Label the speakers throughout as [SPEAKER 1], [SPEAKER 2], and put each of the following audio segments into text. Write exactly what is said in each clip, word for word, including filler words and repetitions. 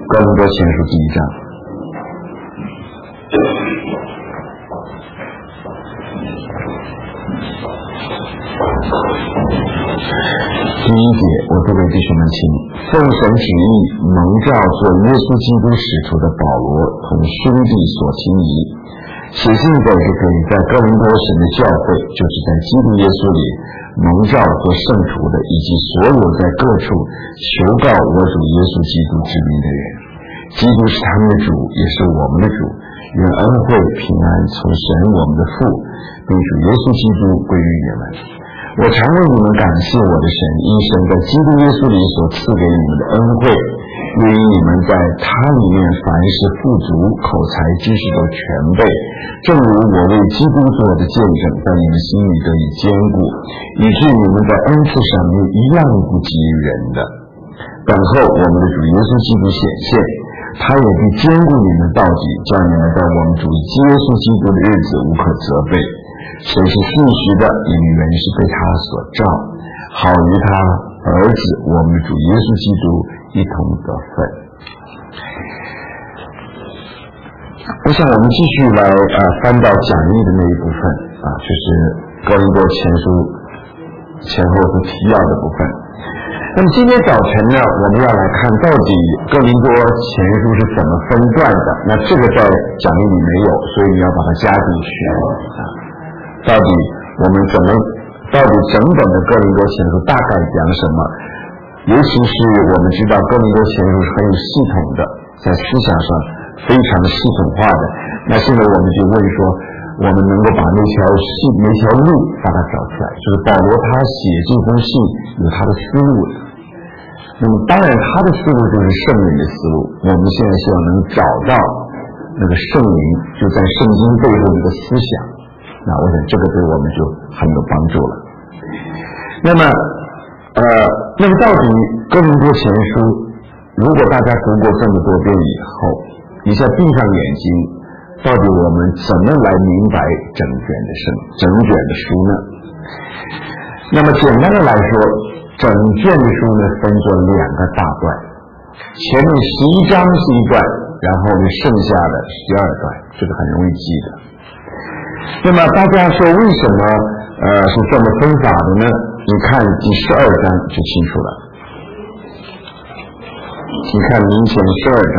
[SPEAKER 1] 哥林多前书第一章。第一节，我各位弟兄们请，奉神旨意蒙召做耶稣基督使徒的保罗同兄弟所听遗，写信给是给在哥林多神的教会，就是在基督耶稣里蒙召做圣徒的，以及所有在各处求告我主耶稣基督之名的人。基督是他们的主，也是我们的主，愿恩惠平安从神我们的父并主耶稣基督归于你们。我常为你们感谢我的神，因神在基督耶稣里所赐给你们的恩惠，因为你们在他里面凡事富足，口才知识都全备，正如我为基督做的见证，在你们心里得以坚固，以致你们在恩赐上面一样不及人的。等候我们的主耶稣基督显现，他也必坚固你们到底，叫你们在我们主耶稣基督的日子无可责备。谁是信实的，因为人是被他所召，好与他儿子我们的主耶稣基督一同得分。我想我们继续来呃翻到讲义的那一部分啊，就是哥林多前书前后和提要的部分。那么今天早晨呢，我们要来看到底哥林多前书是怎么分段的。那这个在讲义里没有，所以你要把它加进去啊。到底我们怎么，到底整本的哥林多前书大概讲什么？尤其是我们知道哥林多前书是很有系统的，在思想上非常系统化的。那现在我们就问说，我们能够把那条系那条路把它找出来，就是保罗他写这封信有他的思路的。那么当然他的思路就是圣灵的思路，我们现在希望能找到那个圣灵就在圣经背后的一个思想，那我想这个对我们就很有帮助了。那么呃，那么到底哥林多前书如果大家读过这么多遍以后，你再闭上眼睛，到底我们怎么来明白整卷的圣整卷的书呢？那么简单的来说，整卷的书呢分作两个大段，前面十一章是一段，然后呢剩下的十二段，这个很容易记的。那么大家说为什么呃是这么分法的呢？你看第十二章就清楚了。你看明前十二章，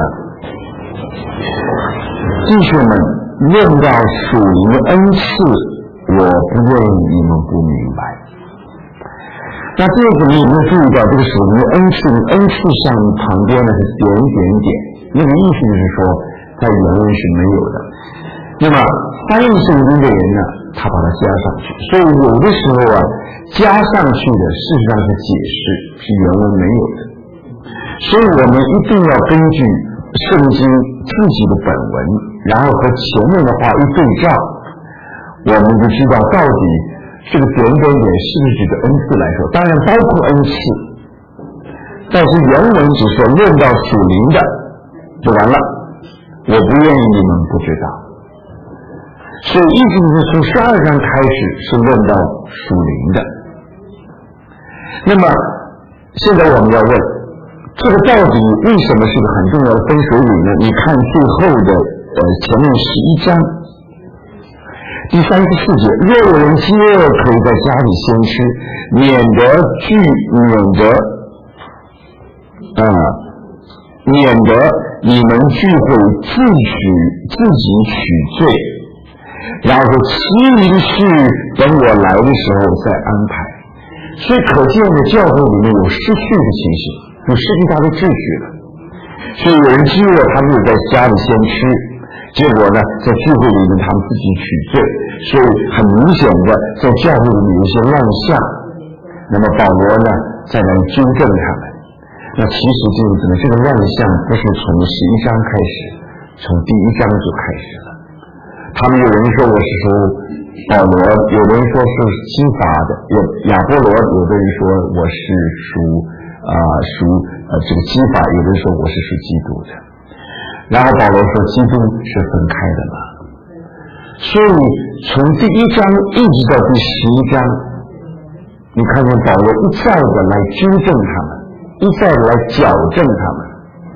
[SPEAKER 1] 弟兄们，论到属灵的恩赐，我不愿意你们不明白。那这个你有没有注意到这个属灵的恩赐？恩赐上旁边呢是点点点，那个意思就是说在原文是没有的。那么翻译圣经的人呢，他把它加上去，所以有的时候啊，加上去的事实上是解释，是原文没有的。所以我们一定要根据圣经自己的本文，然后和前面的话一对照，我们就知道到底这个点点点是不是指的恩赐来说，当然包括恩赐，但是原文只说论到属灵的就完了，我不愿意你们不知道。所以意思是从十二章开始是论到属灵的。那么现在我们要问，这个到底为什么是个很重要的分水岭呢？你看最后的呃前面十一章第三十四节，若有人饥饿，可以在家里先吃，免得聚免得啊、呃、免得你们聚会自取自己取罪，然后说其余的事等我来的时候再安排。所以可见的教会里面有失序的情形，有失去他的秩序了。所以有人饥饿，他们就在家里先吃，结果呢在聚会里面他们自己取罪，所以很明显的在教会里面有一些乱象。那么保罗呢再来纠正他们。那其实就是怎么这个乱象不是从十一章开始，从第一章就开始了。他们有人说我是属保罗，有的人说是基法的，有亚波罗，有的人说我是属啊、呃、属呃这个基法，有的人说我是属基督的。然后保罗说基督是分开的嘛，所以从第一章一直到第十一章，你看见保罗一再的来纠正他们，一再的来矫正他们。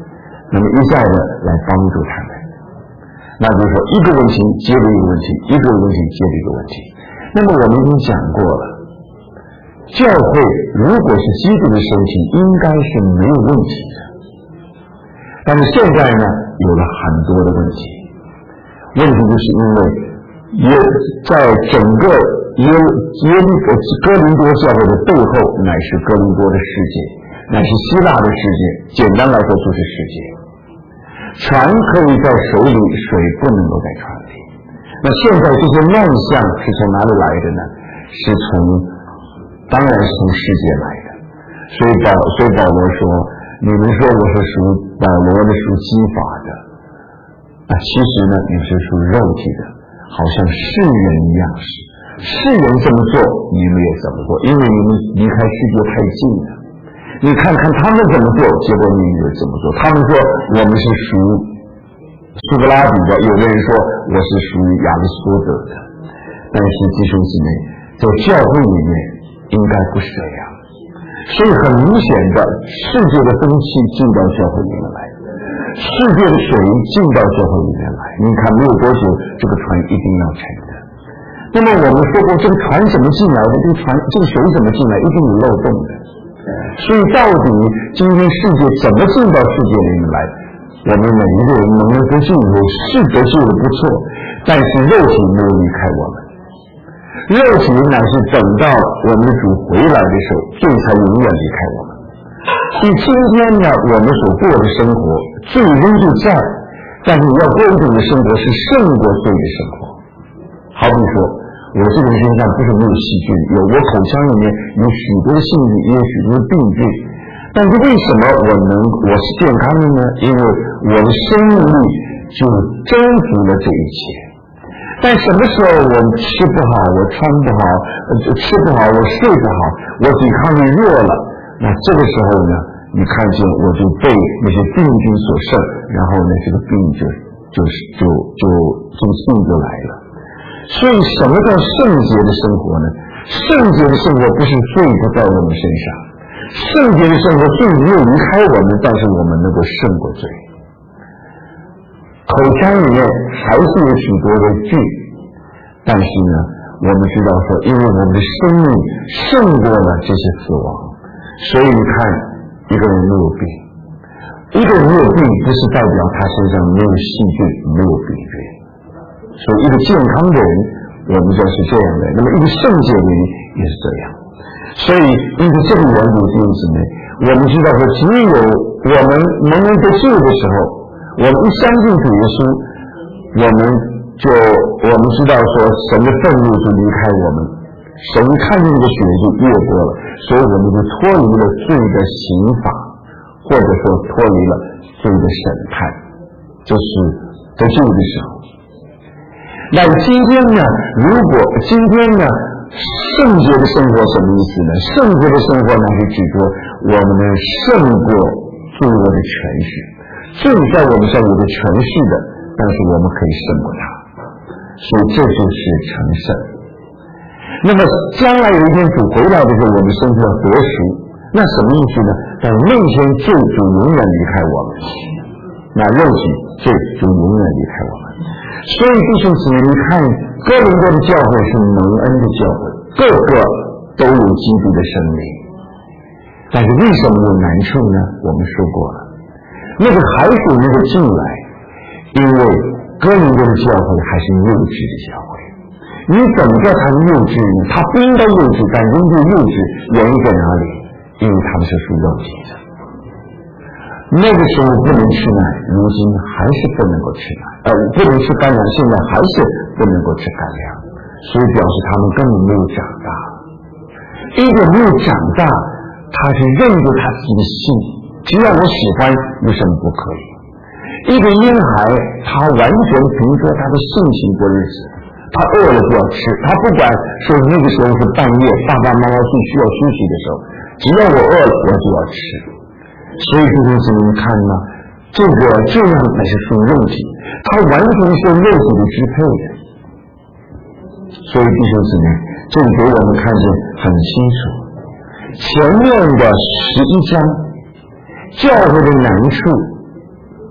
[SPEAKER 1] 那么一再的来帮助他们。那就是说一个问题接着一个问题，一个问题接着一个问题。那么我们已经讲过了，教会如果是基督的身体，应该是没有问题的。但是现在呢，有了很多的问题。问题就是因为耶在整个耶耶利哥林多教会的背后，乃是哥林多的世界，乃是希腊的世界。简单来说就是世界。船可以在水里，水不能够在船里。那现在这些乱象是从哪里来的呢？是从，当然是从世界来的。所以保所以保罗说，你们说我是属保罗的，属基法的，啊，其实呢你是属肉体的，好像世人一样是。世人这么做，你们也这么做，因为你们离开世界太近了。你看看他们怎么做，结果你也怎么做。他们说我们是属苏格拉底的，有的人说我是属于亚里士多德的。但是弟兄姊妹，在教会里面应该不是这样。所以很明显的，世界的风气进到教会里面来，世界的水进到教会里面来。你看没有多久，这个船一定要沉的。那么我们说过，这个船怎么进来的？这个船这个水怎么进来？一定有漏洞的。所以到底今天世界怎么进到世界里面来？我们每一个人能够得救，是得救的不错，但是肉体没有离开我们。肉体乃是等到我们的主回来的时候，罪才永远离开我们。所以今天呢，我们所过的生活，罪仍旧在，但是要过一种的生活是胜过罪的生活。好比说，我这个人身上不是没有细菌，有我口腔里面有许多的细菌，也有许多的病菌，但是为什么我能我是健康的呢？因为我的生命力就征服了这一切。但什么时候我吃不好，我穿不好，吃不好，我睡不好，我抵抗力弱了，那这个时候呢，你看见我就被那些病菌所胜，然后呢，这个病就就就就这个病就来了。所以什么叫圣洁的生活呢？圣洁的生活不是罪不在我们身上，圣洁的生活罪没有离开我们，但是我们能够胜过罪。口腔里面还是有许多的菌，但是呢，我们知道说，因为我们的生命胜过了这些死亡，所以你看，一个人没有病，一个人没有病，不是代表他身上没有细菌，没有病菌。所以一个健康的人，我们就是这样的，那么一个圣洁的人也是这样。所以因此这个缘故，弟兄姊妹，我们知道说，只有我们能够得救的时候，我们一相信主耶稣，我们就我们知道说神的愤怒就离开我们，神看见这个血就越过了，所以我们就脱离了罪的刑罚，或者说脱离了罪的审判，这是得救的时候。那今天呢，如果今天呢，圣洁的生活什么意思呢？圣洁的生活呢，是指着我们能胜过罪恶的权势，罪在我们上有个权势的，但是我们可以胜过它，所以这就是成圣。那么将来有一天主回来的时候，我们身体要得赎，那什么意思呢？在那天罪主永远离开我们，那肉体罪主永远离开我们。所以弟兄姊妹，你看哥林多的教会是蒙恩的教会，个个都有基督的生命，但是为什么有难处呢？我们说过了，那个还是能够进来，因为哥林多的教会还是幼稚的教会。你怎么叫他幼稚呢？他不应该幼稚，但仍旧幼稚，原因在哪里？因为他们是属肉体的。那个时候不能吃奶，如今还是不能够吃奶，呃，不能吃干粮，现在还是不能够吃干粮，所以表示他们根本没有长大。一个没有长大，他是认着他自己的心，只要我喜欢，有什么不可以？一个婴孩，他完全凭着他的性情过日子，他饿了就要吃，他不管说那个时候是半夜，爸爸妈妈最需要休息的时候，只要我饿了，我就要吃。所以弟兄姊妹，你看呢，这个这样乃是属肉体，它完全受肉体的支配的。所以弟兄姊妹，这里给我们看见很清楚。前面的十一章，教会的难处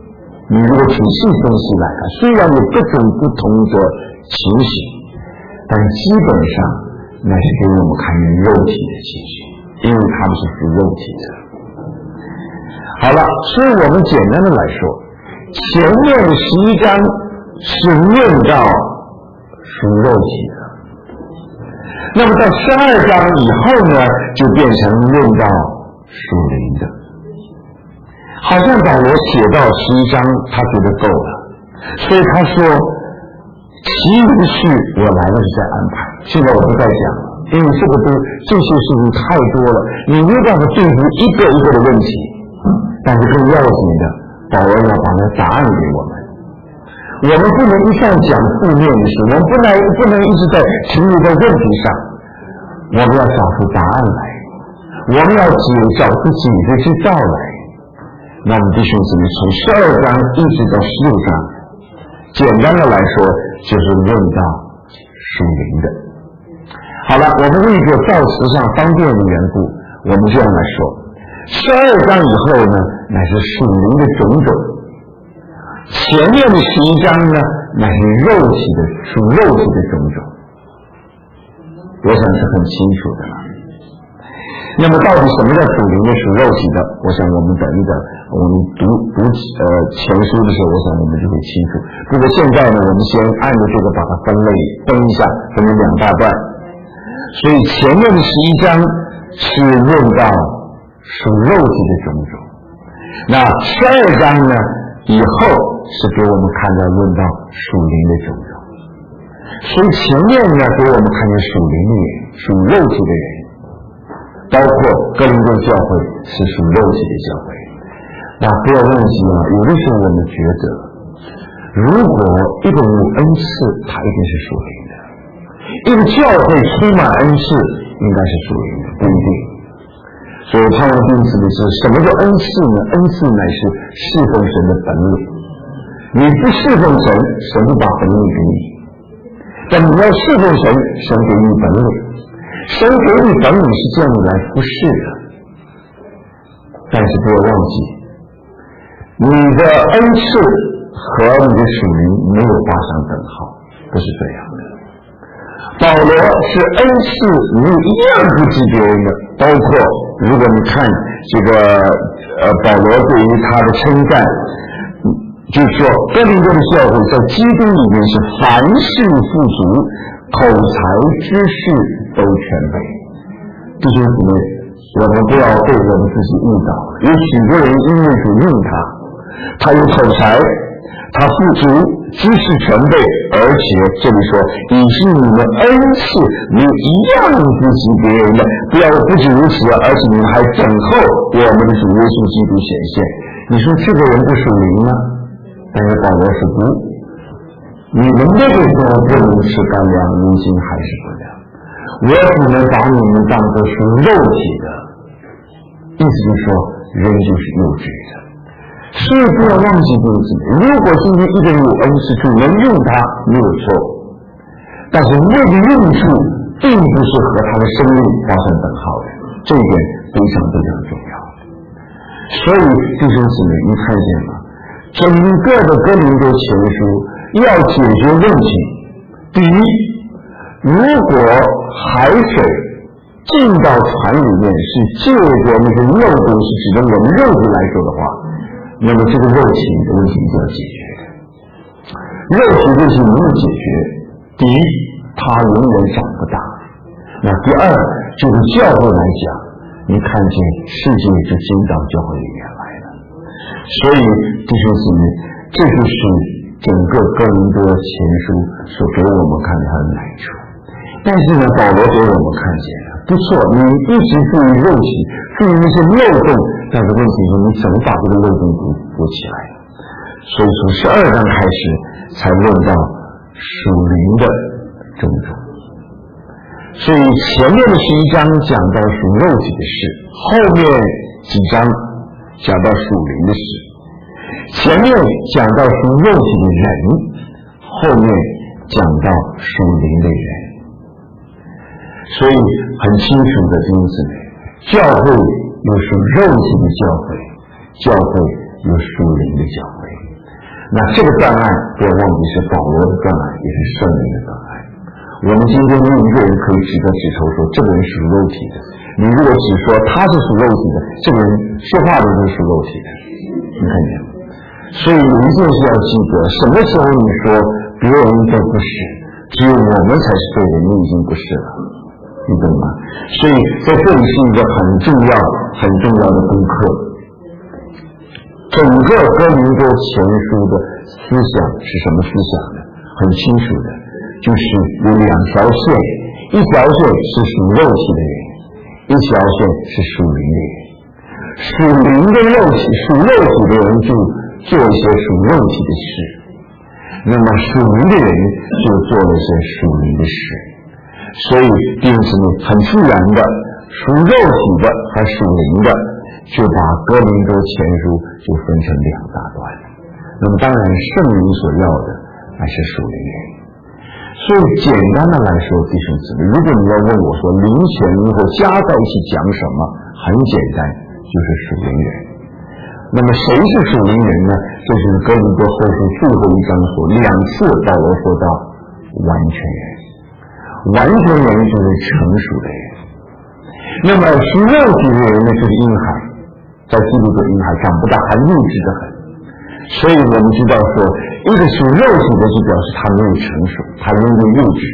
[SPEAKER 1] 你如果仔细分析来看，虽然有各种不同的情形，但基本上那是给我们看见肉体的情形，因为他们是属肉体的。好了，所以我们简单的来说，前面的十一章是论到属肉体的，那么到十二章以后呢，就变成论到属灵的。好像保罗写到十一章，他觉得够了，所以他说，其余的事我来了是在安排，现在我不再讲了，因为这个都这些事情太多了，你没办法对付一个一个的问题。但是更要紧的，保罗要把那答案给我们。我们不能一向讲负面的事，我们不能不能一直在停留在问题上，我们要找出答案来，我们要解找出解决之道来。那么弟兄姊妹，从十二章一直到十六章，简单的来说就是论到属灵的。好了，我们为着造词上方便的缘故，我们这样来说，十二章以后呢，乃是属灵的种种；前面的十一章呢，乃是肉体的属肉体的种种。我想是很清楚的了。那么到底什么叫属灵的属肉体的？我想我们等一等，我们读读呃前书的时候，我想我们就会清楚。不过现在呢，我们先按照这个把它分类分一下，分为两大段。所以前面的十一章是论到属肉体的种种，那十二章呢以后是给我们看到论到属灵的种种。所以前面呢给我们看见属灵的人，属肉体的人，包括哥林多教会是属肉体的教会。那不要忘记啊，有的时候我们觉得，如果一个有恩赐，它一定是属灵的；一个教会充满恩赐，应该是属灵的，不一定。所以盼望弟兄姊妹知道，什么叫恩赐呢？恩赐乃是侍奉神的本领。你不侍奉神，神不把本领给你；但你要侍奉神，神给你本领。神给你本领是这样来服侍的，但是不要忘记，你的恩赐和你的属灵没有画上等号，不是这样的。保罗是恩赐没有一样不及别人的，包括如果你看这个呃保罗对于他的称赞，就是说哥林多的教会在基督里面是凡事富足，口才知识都全备。弟兄姊妹，我们不要被我们自己误导了。有许多人因为主用他，他有口才，他富足，知识全备，而且这里说以是你们恩赐没有一样不及别人的，不要不仅如此，而且你们还等候我们的主耶稣基督显现。你说这个人不属灵吗？但是保罗是不，你们那个时候不能吃干粮，如今还是不良。我只能把你们当作属肉体的，意思就是说人就是幼稚的。所以不要忘记这个字，如果今天一个人有恩赐，主能用他没有错，但是那个用处并不是和他的生命发生等号的，这一点非常非常重要。所以弟兄姊妹，你看见吗？整个的哥林多前书要解决问题，第一，如果海水进到船里面是借着那些漏洞，是指着我们肉体来说的话，那么这个肉体的问题一定要解决的。肉体问题没有解决，第一，它永远长不大；那第二，就是教会来讲，你看见世界就进到教会里面来了。所以弟兄姊妹，这就是整个哥林多前书所给我们看它的难处。但是呢，保罗给我们看见了，不错，你一直注意肉体，注意那些漏洞，但是问题是你怎么把这个漏洞补补起来？所以从十二章开始才论到属灵的种种。所以前面的十一章讲到属肉体的事，后面几章讲到属灵的事。前面讲到属肉体的人，后面讲到属灵的人。所以很清楚的弟兄姊妹，教会有属肉体的教会，教会有属灵的教会。 那这个断案不要忘记是保罗的断案，也是圣灵的断案。我们今天没有一个人可以指着指头说这个人属肉体的，你如果只说他是属肉体的，这个人说话的就是属肉体的，你看见吗？所以有一件事要记得，什么时候你说别人都不是，只有我们才是对的，你已经不是了，你懂吗？所以在这里是一个很重要很重要的功课。整个哥林多前书的思想是什么思想呢？很清楚的，就是有两条线，一条线是属肉体的人，一条线是属灵的人。属灵的肉体属肉体的人就做一些属肉体的事，那么属灵的人就做了一些属灵的事。所以弟兄姊妹很自然的，属肉体的和属灵的就把哥林多前书就分成两大段。那么当然圣灵所要的还是属灵人。所以简单的来说，弟兄姊妹，如果你要问我说灵前灵后加在一起讲什么，很简单，就是属灵人。那么谁是属灵人呢？这就是哥林多后书最后一章所两次保罗说到完全人，完全人就是成熟的人。那么属肉体的人呢，就是婴孩，在基督的婴孩长不大，还幼稚的很。所以我们知道说，一个属肉体的就表示他没有成熟，他仍旧幼稚。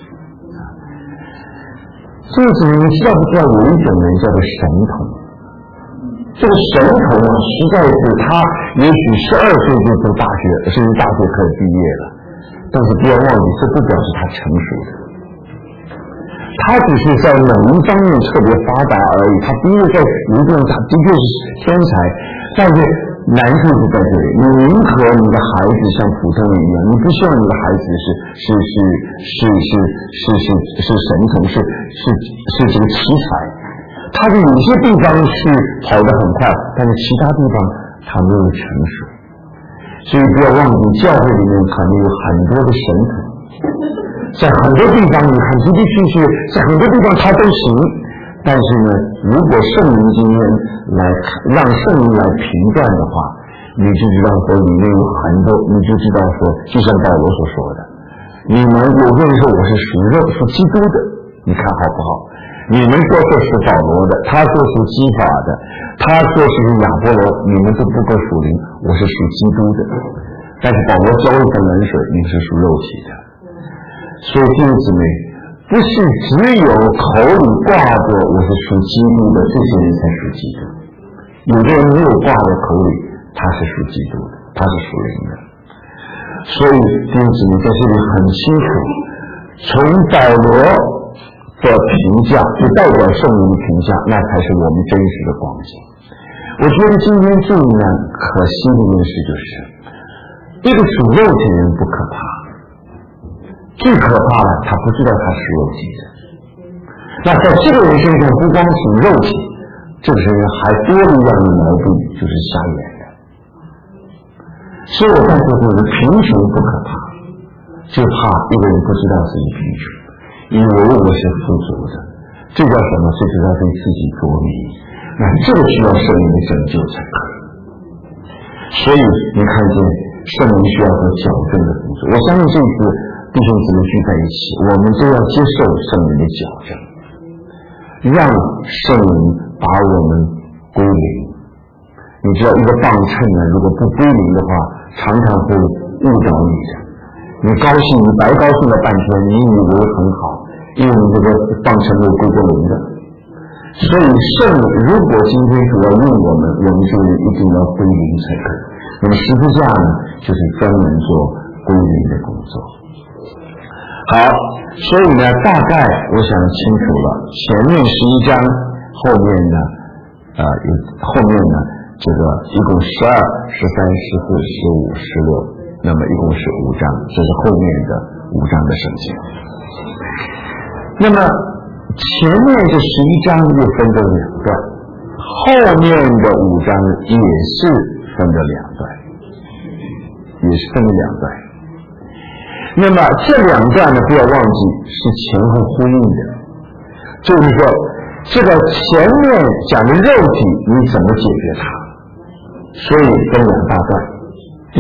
[SPEAKER 1] 所以你知道不知道有一种人叫做神童？这个神童啊，实在是他也许十二岁就读大学，甚至大学可以毕业了，但是不要忘记，这不表示他成熟的。他只是在某一方面特别发达而已，他的确在理论上的确是天才，但是难处是在这里，你宁可你的孩子像普通人一样，你不希望你的孩子是是是是是是是是神童，是是是这个奇才。他的有些地方是跑得很快，但是其他地方他没有成熟。所以不要忘记，教会里面可能有很多的神童，在很多地方你看的的确确在很多地方他都行，但是呢，如果圣灵今天来让圣灵来评断的话，你就知道说里面有很多，你就知道说，就像保罗所说的，你们有些人说我是属肉属基督的，你看好不好？你们说是属保罗的，他说是基法的，他说是亚波罗，你们都不够属灵，我是属基督的。但是保罗浇一盆冷水，你是属肉体的。所以弟兄姊妹，不是只有口里挂着我是属基督的，这些人才属基督。有的人没有挂在口里，他是属基督的，他是属灵的。所以弟兄姊妹在这里很清楚，从保罗的评价不代表圣灵的评价，那才是我们真实的光景。我觉得今天最难可惜的一件事就是，一个属肉体的人不可怕，最可怕的他不知道他是肉体的。那在这个人身上不光是肉体，这个人还多了一样的毛病，就是瞎眼的。所以我告诉你，贫穷不可怕，就怕一个人不知道自己贫穷，以为我是富足的，这叫什么？这就叫对自己着迷。那这个需要圣灵的拯救才可以。所以你看见圣灵需要做矫正的工作。我相信这次弟兄姊妹聚在一起，我们都要接受圣灵的矫正，让圣灵把我们归零。你知道一个磅秤呢，如果不归零的话，常常会误导你的。你高兴，你白高兴了半天，你以为很好，因为你这个磅秤会归过零的。所以圣灵如果今天主要用我们，我们就一定要归零才可以。那么十字架呢，就是专门做归零的工作。好，所以呢，大概我想清楚了，前面十一章，后面呢，呃，有后面呢，这个一共十二、十三、十四、十五、十六，那么一共是五章，这是后面的五章的圣经。那么前面这十一章又分成两段，后面的五章也是分成两段，也是分成两段。那么这两段呢，不要忘记是前后呼应的，就是说这个前面讲的肉体你怎么解决它，所以分两大段。第一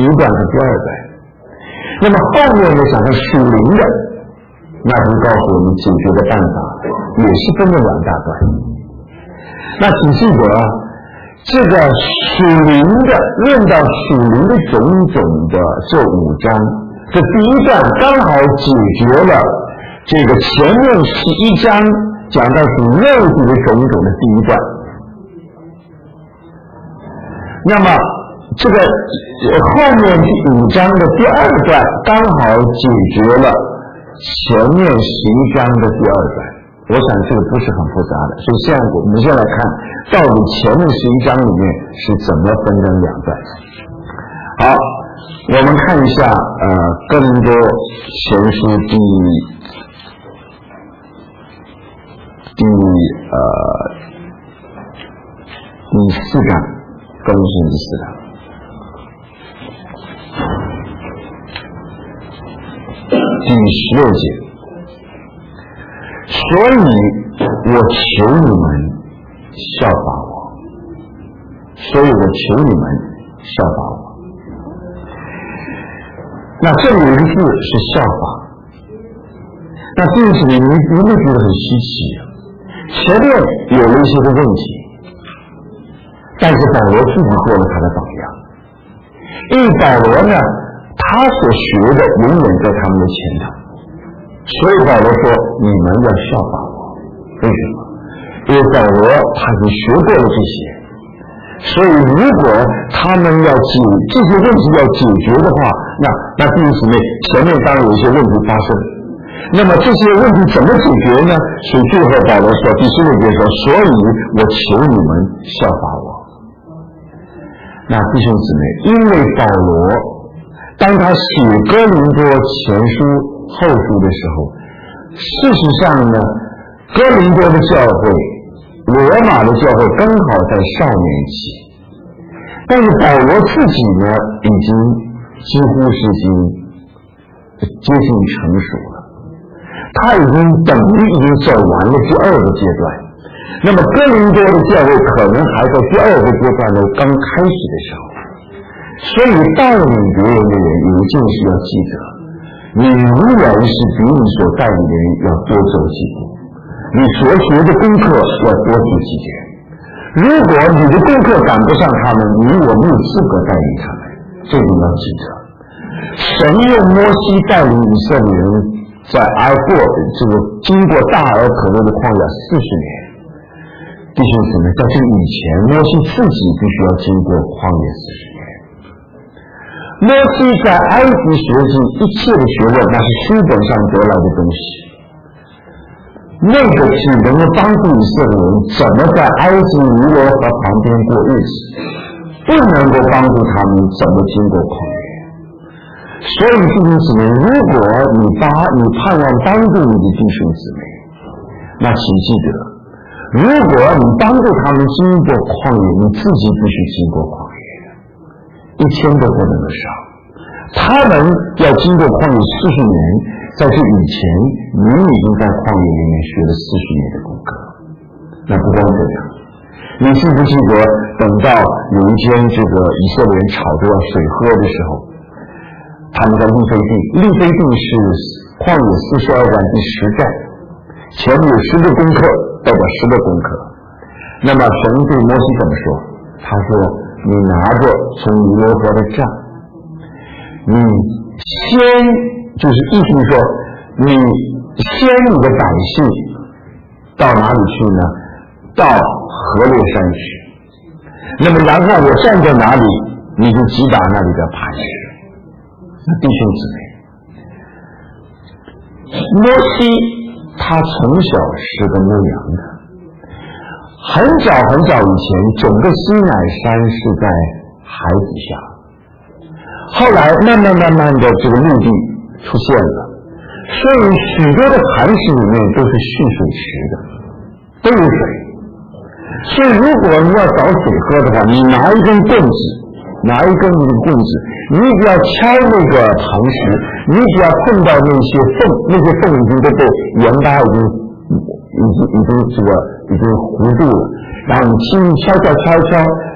[SPEAKER 1] 段和第二段。那么后面呢，讲到属灵的，那就告诉我们解决的办法也是分了两大段。那请记得这个属灵的，论到属灵的种种的这五章，这第一段刚好解决了这个前面十一章讲到属肉体的种种的第一段。那么这个后面第五章的第二段刚好解决了前面十一章的第二段。我想这个不是很复杂的，所以现在我们先来看到底前面十一章里面是怎么分成两段。好，我们看一下呃哥林多前书第第呃第四章，哥林多第四章第十六节。所以我求你们效法我，所以我求你们效法我。那这里有一个字是效法，那这个你你会觉得很稀奇，前面有了一些的问题，但是保罗自己做了他的榜样，因为保罗呢，他所学的永远在他们的前头。所以保罗说你们要效法我，为什么？因为保罗他已经学过了这些，所以如果他们要解这些问题要解决的话，那那弟兄姊妹前面当然有一些问题发生，那么这些问题怎么解决呢？所以最后保罗说第十六节说，所以我求你们效法我。那弟兄姊妹，因为保罗当他写哥林多前书后书的时候，事实上呢，哥林多的教会、罗马的教会刚好在少年期，但是保罗自己呢，已经几乎是已经接近成熟了，他已经等于已经走完了第二个阶段。那么哥林多的教会可能还在第二个阶段的刚开始的时候，所以带领别人的人有一件事要记得，你永远是比你所带领的人要多走几步，你所学的功课要多学几点。如果你的功课赶不上他们，你我没有资格带领他们，这个要记得。神用摩西带领以色列人在挨过这个经过大而可畏的旷野四十年，弟兄姊妹，在这以前，摩西自己必须要经过旷野四十年。摩西在埃及学习一切的学问，那是书本上得来的东西，那个只能够帮助以色列人怎么在埃及尼罗河旁边过日子，不能够帮助他们怎么经过旷野。所以弟兄姊妹，如果你把你盼望帮助你的弟兄姊妹，那请记得，如果你帮助他们经过旷野，你自己必须经过旷野，一天都不能够少。他们要经过旷野四十年，在这以前，你已经在旷野里面学了四十年的功课。那不光这样，你记不记得，等到有一天这个以色列人吵着要水喝的时候，他们在利非地，利非地是旷野四十二章第十章，前面有十个功课，代表十个功课。那么神对摩西怎么说？他说：“你拿着从尼罗河的杖，你先就是意思说，你先你的百姓到哪里去呢？到河烈山去。那么然后我站在哪里，你就击打那里的磐石。”那弟兄姊妹，摩西他从小是个牧羊的，很早很早以前，整个西乃山是在海底下，后来慢慢慢慢的这个陆地出现了，所以许多的磐石里面都是蓄水池的，都有水。所以如果你要找水喝的话，你拿一根棍子，拿一根那个棍子，你只要敲那个磐石，你只要碰到那些缝，那些缝已经都被盐巴已经已经已经这个已经糊住了，然后你轻轻敲敲敲敲，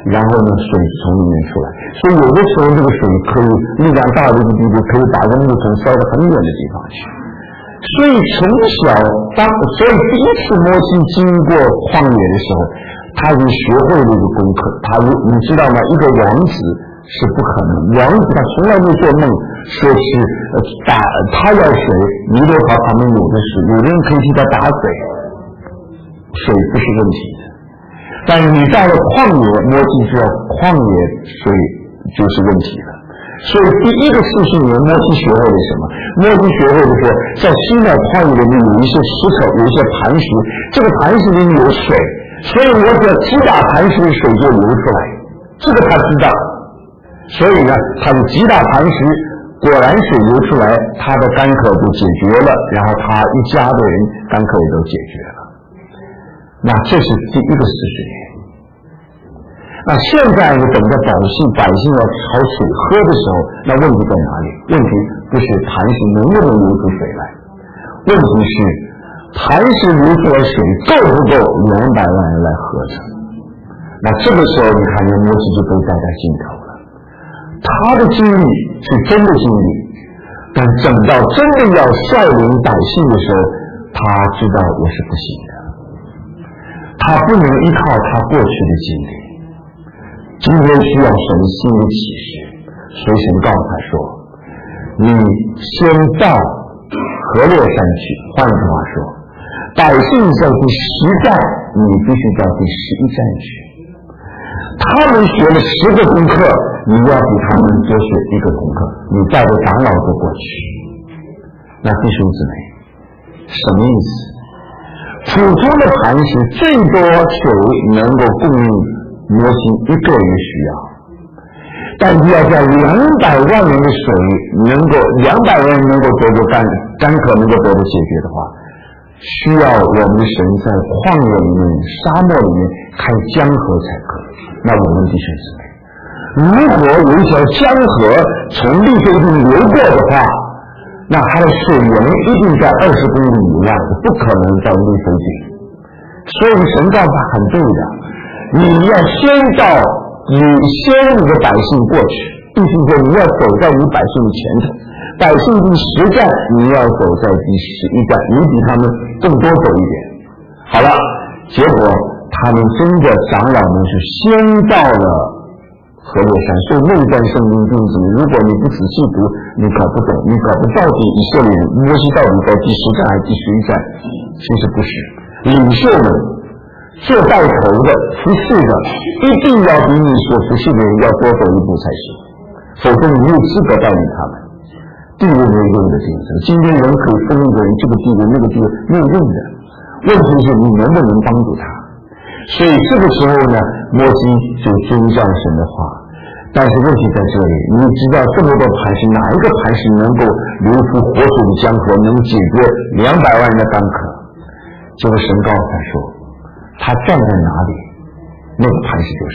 [SPEAKER 1] 然后呢水从里面出来。所以有的时候这个水可以力量大的一个地步，可以把这个木桶烧到很远的地方去。所以从小当所以第一次摩西经过旷野的时候，他已经学会了一个功课。他你知道吗？一个王子是不可能，王子他从来没做梦说是呃打他要水，尼罗河旁边有的水，有人可以替他打水，水不是问题的。但是你到了旷野，摩西知道旷野水就是问题了。所以第一个四十年，摩西学会了什么？摩西学会了说，在西奈旷野里面有一些石头，有一些磐石，这个磐石里面有水，所以我只要击打磐石，水就流出来。这个他知道，所以呢，他就击打磐石，果然水流出来，他的干渴就解决了，然后他一家的人干渴也都解决了。那这是第一个四十年。那现在呢，等着百姓百姓要讨水喝的时候，那问题在哪里？问题不是磐石能不能流出水来，问题是磐石流出来水够不够两百万人来喝着？那这个时候你看见摩西就被带在尽头了。他的经历是真的经历，但等到真的要率领百姓的时候，他知道我是不行的，他不能依靠他过去的经历。今天需要神新的启示，所以神告诉他说，你先到河洛山去，换句话说，百姓在第十站，你必须到第十一站去。他们学了十个功课，你要比他们多学一个功课，你带着长老都过去。那弟兄姊妹，什么意思？普通的磐石最多水能够供应摩西一个人需要，但是要在两百万人的水能够两百万人能够得到干干渴能够得到解决的话，需要我们神在旷野里面沙漠里面开江河才可以。那我们弟兄姊妹，如果有一条江河从利非定流过的话，那它的水源一定在二十公里以外，不可能在利非定。所以神告诉他很对的，你要先到，你先你的百姓过去，意思说你要走在你百姓的前头，百姓第十站，你要走在第十一站，你比他们更多走一点。好了，结果他们真的长老们是先到了河洛山，所以那段圣经经子，如果你不仔细读，你搞不懂，你搞不到底以色列人摩西到底在第十站还是第十一站，其实不是。领袖们做带头的服侍的，一定要比你所服侍的人要多走一步才行，否则你没有资格带领他们。地位没有用的地方，今天人可以分一个人这个地位那个地位没有用的，问题是你能不能帮助他。所以这个时候呢，摩西就遵照神的话，但是问题在这里，你知道这么多磐石，哪一个磐石能够流出活水的江河，能解决两百万人的干渴？结果神告诉他说，他站在哪里，那个磐石就是。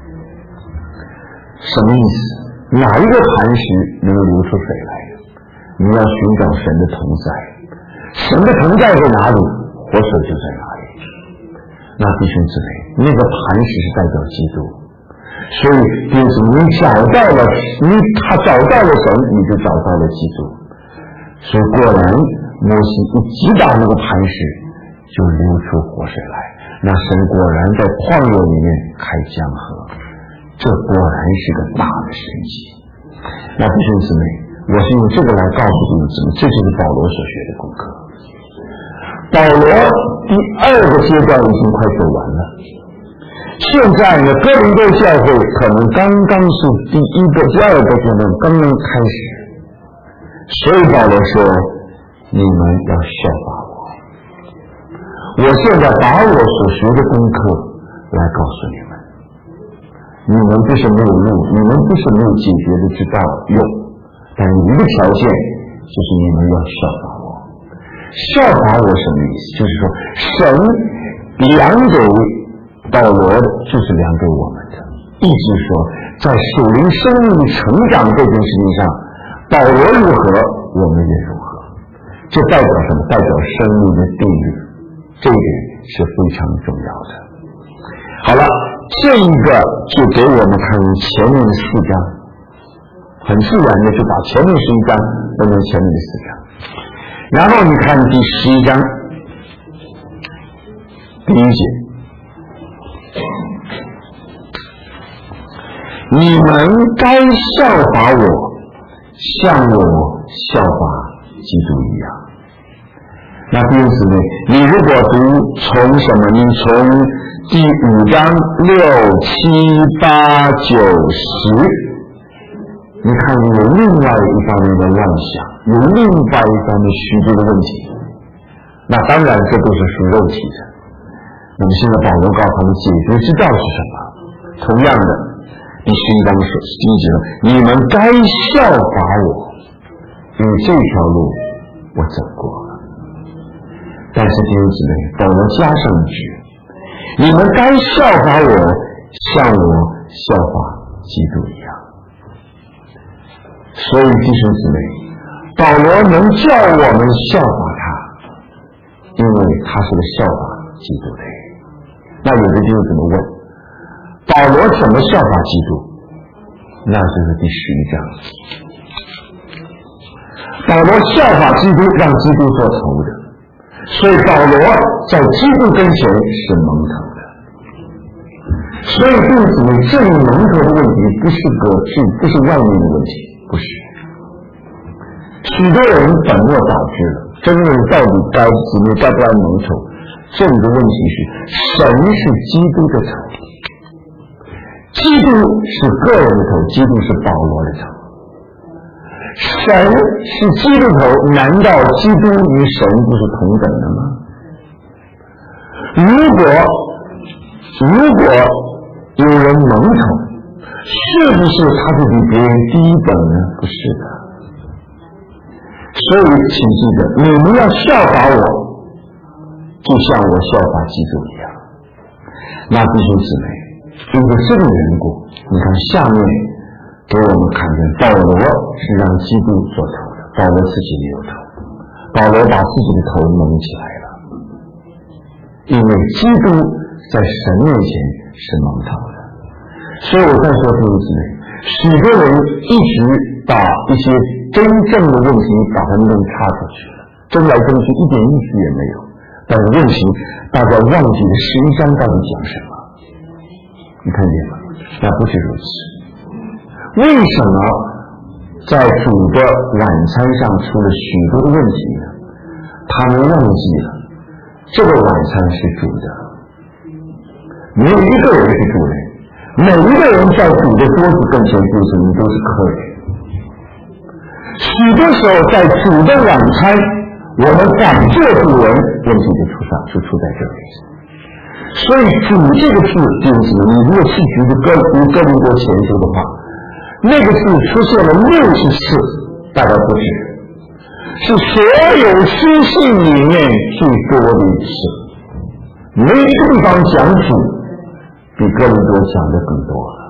[SPEAKER 1] 什么意思？哪一个磐石能够流出水来？你要寻找神的同在，神的同在在哪里，活水就在哪里。那弟兄姊妹，那个磐石是代表基督，所以就是你找到了你他找到了神，你就找到了基督。所以果然摩西一击打那个磐石，就流出活水来。那神果然在旷野里面开江河，这果然是个大的神迹。那弟兄姊妹，我是用这个来告诉弟兄姊妹，这就是保罗所学的功课。保罗第二个阶段已经快走完了，现在呢，哥林多教会可能刚刚是第一个、第二个阶段刚刚开始，所以保罗说，你们要效法我。我现在把我所学的功课来告诉你们，你们不是没有用，你们不是没有解决的之道用，但有一个条件，就是你们要效法我。效法我什么意思？就是说，神量给保罗的，就是量给我们的。意思是说，在属灵生命的成长这件事情上，保罗如何，我们也如何。这代表什么？代表生命的定律。这一点是非常重要的。好了， 这一个就给我们看前面的四章，很自然的就把前面十一章分成前面的四章。然后你看第十一章第一节，你们该效法我，像我效法基督一样。那弟兄姊妹，你如果读从什么？你从第五章六七八九十，你看有另外一方面的乱想，有另外一方面许多的问题。那当然这都是属肉体的。那么现在保罗告诉他们解决之道是什么？同样的，第十一章说第一节，你们该效法我，因为这条路我走过了。但是弟兄姊妹，保罗加上一句，你们该效法我，像我效法基督一样。所以弟兄姊妹，保罗能叫我们效法他，因为他是个效法基督的人。那有的弟兄怎么问，保罗怎么效法基督？那就是第十一章，保罗效法基督，让基督做头的，所以保罗在基督跟前是蒙头的。所以弟兄姊妹，这里蒙头的问题不是个是不是外面的问题，不是。许多人本末倒置了，真正到底该姊妹该不该蒙头？这里的问题是，神是基督的头，基督是个人的头，基督是保罗的头。神是基督头，难道基督与神不是同等的吗？如果如果有人蒙头，是不是他就比别人低等呢？不是的。所以请记得，你们要效法我，就像我效法基督一样。那弟兄姊妹，因为这个缘故，你看下面给我们看见保罗是让基督做头的，保罗自己没有头，保罗把自己的头蒙起来了，因为基督在神面前是蒙头的。所以我在说弟兄姊妹，许多人一直把一些真正的问题把它弄插出去了，争来争去一点意思也没有。但是问题大家忘记了十一章到底讲什么？你看见吗？那不是如此。为什么在主的晚餐上出了许多的问题呢？他们忘记了这个晚餐是主的，没有一个人是主人，每一个人在主的桌子跟前就是你都是客人。许多时候在主的晚餐，我们反做主人，问题就出上就出在这里。所以主这个字就是你如果去读哥读哥林多前书的话，那个字出现了六十次，大概不止，是所有书信里面最多的一次。没一个地方讲主比哥林多讲的更多了。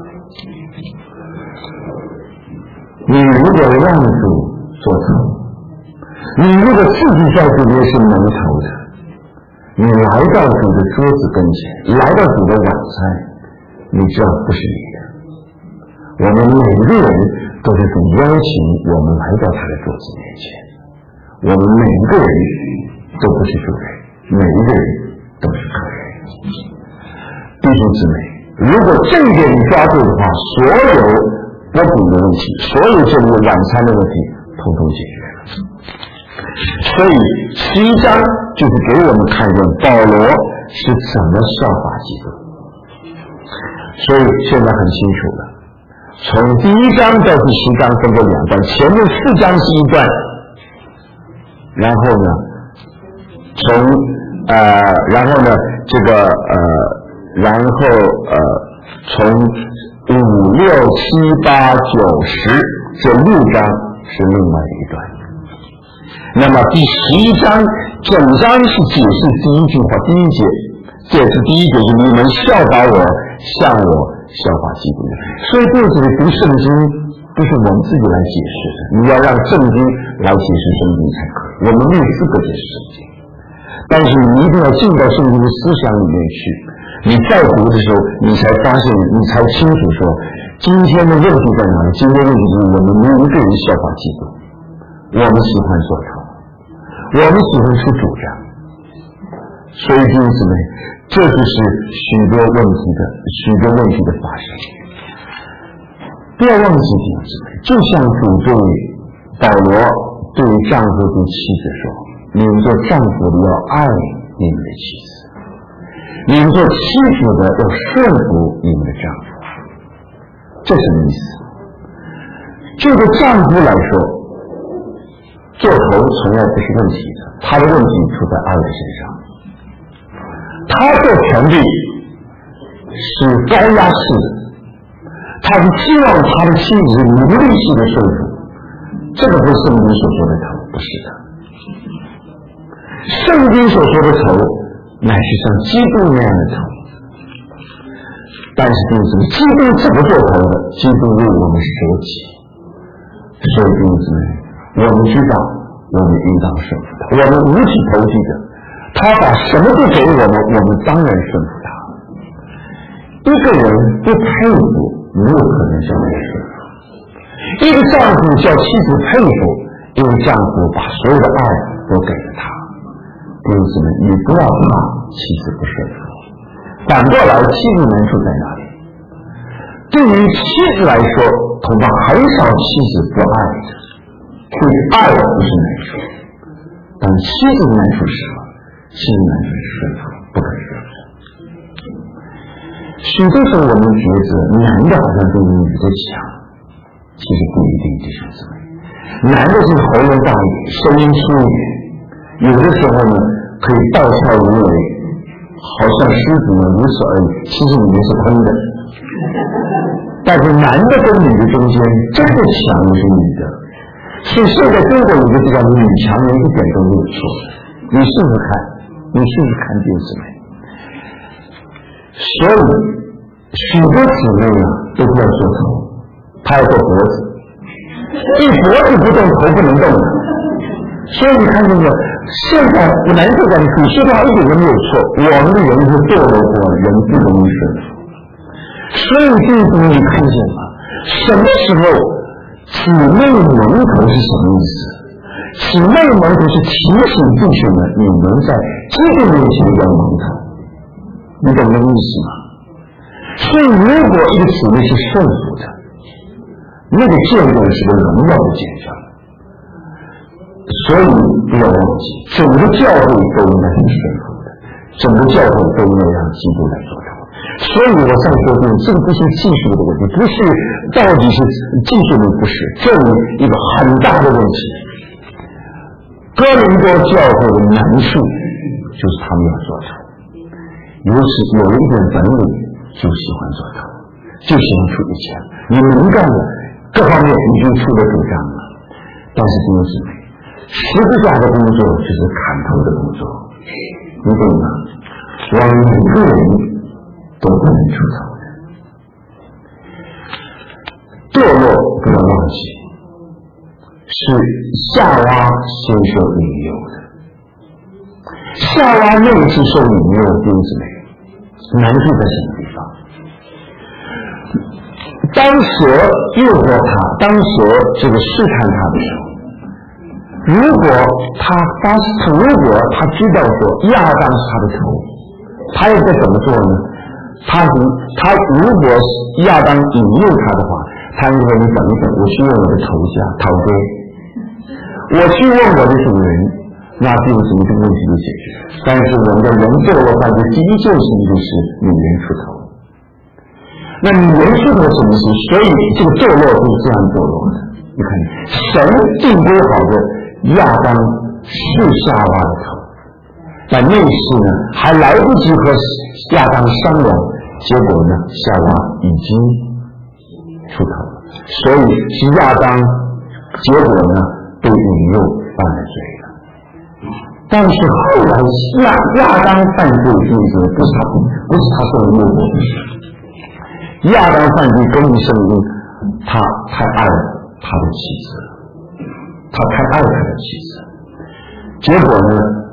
[SPEAKER 1] 你如果让主做头，你如果自己在主里是蒙头的，你来到主的桌子跟前，来到主的晚餐，你知道不是你的。我们每个人都是主邀请我们来到他的桌子面前，我们每一个人都不是主人，每一个人都是客人。弟兄姊妹，如果这一点你抓住的话，所有波比的问题，所有这里晚餐的问题统统解决了。所以十一章就是给我们看见保罗是怎么效法基督。所以现在很清楚了，从第一章到第十章分为两段，前面四章是一段，然后呢从呃然后呢这个呃然后呃从五六七八九十这六章是另外一段。那么第十一章整章是解释第一句话，第一节解释第一节是你们效法我，像我效法基督。所以这里读圣经不是我们自己来解释的，你要让圣经来解释圣经才可以。我们没有资格解释圣经， 但是你一定要进到圣经的思想里面去，你再读的时候，你才发现，你才清楚说，今天的问题在哪里？今天的问题就是我们没有一个人效法基督，我们喜欢做头，我们喜欢出主张，所以弟兄姊妹，这就是许多问题的许多问题的发生。不要忘记弟兄姊妹，就像主对保罗对丈夫对妻子说，你们做丈夫的要爱你们的妻子，你们做妻子的要顺服你们的丈夫。这什么意思？就对丈夫来说，做头从来不是问题的，他的问题出在爱的身上。他做权力是高压式的，他是希望他的妻子奴隶式的顺服，这个不是圣经所说的头，不是的。圣经所说的头乃是像基督那样的头，但是就是基督怎么做头的？基督为我们舍己，所以弟兄姊妹，我们知道我们应当顺服他，我们五体投地的，他把什么都给我们，我们当然顺服他。一个人不佩服，没有可能叫他顺服。一个丈夫叫妻子佩服，因为丈夫把所有的爱都给了他。弟兄姊妹，你不要怕妻子不顺服，反过来妻子难处在哪里？对于妻子来说，恐怕很少妻子不爱的，所以爱不是难处，但妻子的难处是什么？妻子难处是顺服，不可顺服。许多时候我们觉得男的好像比女的强，其实不一定，弟兄姊妹。男的是喉咙大一点，声音粗一点，有的时候呢可以暴跳如雷，好像狮子呢如此而已，其实里面是空的。但是男的跟女的中间真的强的是女的，所以现在中国有个叫女强人一点都没有错，你试试看，你试试看弟兄姊妹。所以许多姊妹啊都不要做头，她要做脖子，一脖子不动头不能动的。所以你看这个现在男士讲你说的话一点都没有错，我们的人是堕落过，人不容易顺服。所以弟兄你看见吗？什么时候姊妹蒙头是什么意思？姊妹蒙头是提醒弟兄们，你们在基督面前要蒙头，你懂这个意思吗？所以如果一个姊妹是顺服的，那个见证是个荣耀的见证。所以不要忘记，整个教会都应该是顺服的，整个教会都应该让基督来做头。所以我再说一遍，这个不是技术的问题，不是到底是技术的，不是，这是一个很大的问题。哥林多教会的难处就是他们要做头，尤其有一点本领就喜欢做头，就喜欢出一钱，你能干的各方面已经出了主张了，但是弟兄姊妹，十字架的工作就是砍头的工作，你懂吗？我们每个人都不能出头的。堕落不要忘记，是夏娃先受引诱的。夏娃那一次受引诱，弟兄姊妹，难处在什么地方？当蛇诱惑他，当蛇这个试探他的时候，如果他发，如果他知道说亚当是他的头，他又该怎么做呢？他他如果亚当引诱他的话，他应该你等一等，我去问我的头家头哥，我去问我的主人，那这个什么这个问题就解决。但是我们的人堕落犯罪第一件事情就是女人出头。那女人出头什么事？所以这个堕落就是这样堕落的。你看，神定规好的亚当是夏娃的头，但那时呢还来不及和亚当商量，结果呢夏娃已经出头了，所以是亚当，结果呢被引诱犯了罪了。但是后来亚亚当犯罪就是不是他不是他受的诱惑的事，亚当犯罪根本是因为他太爱他的妻子，他太爱他的妻子，结果呢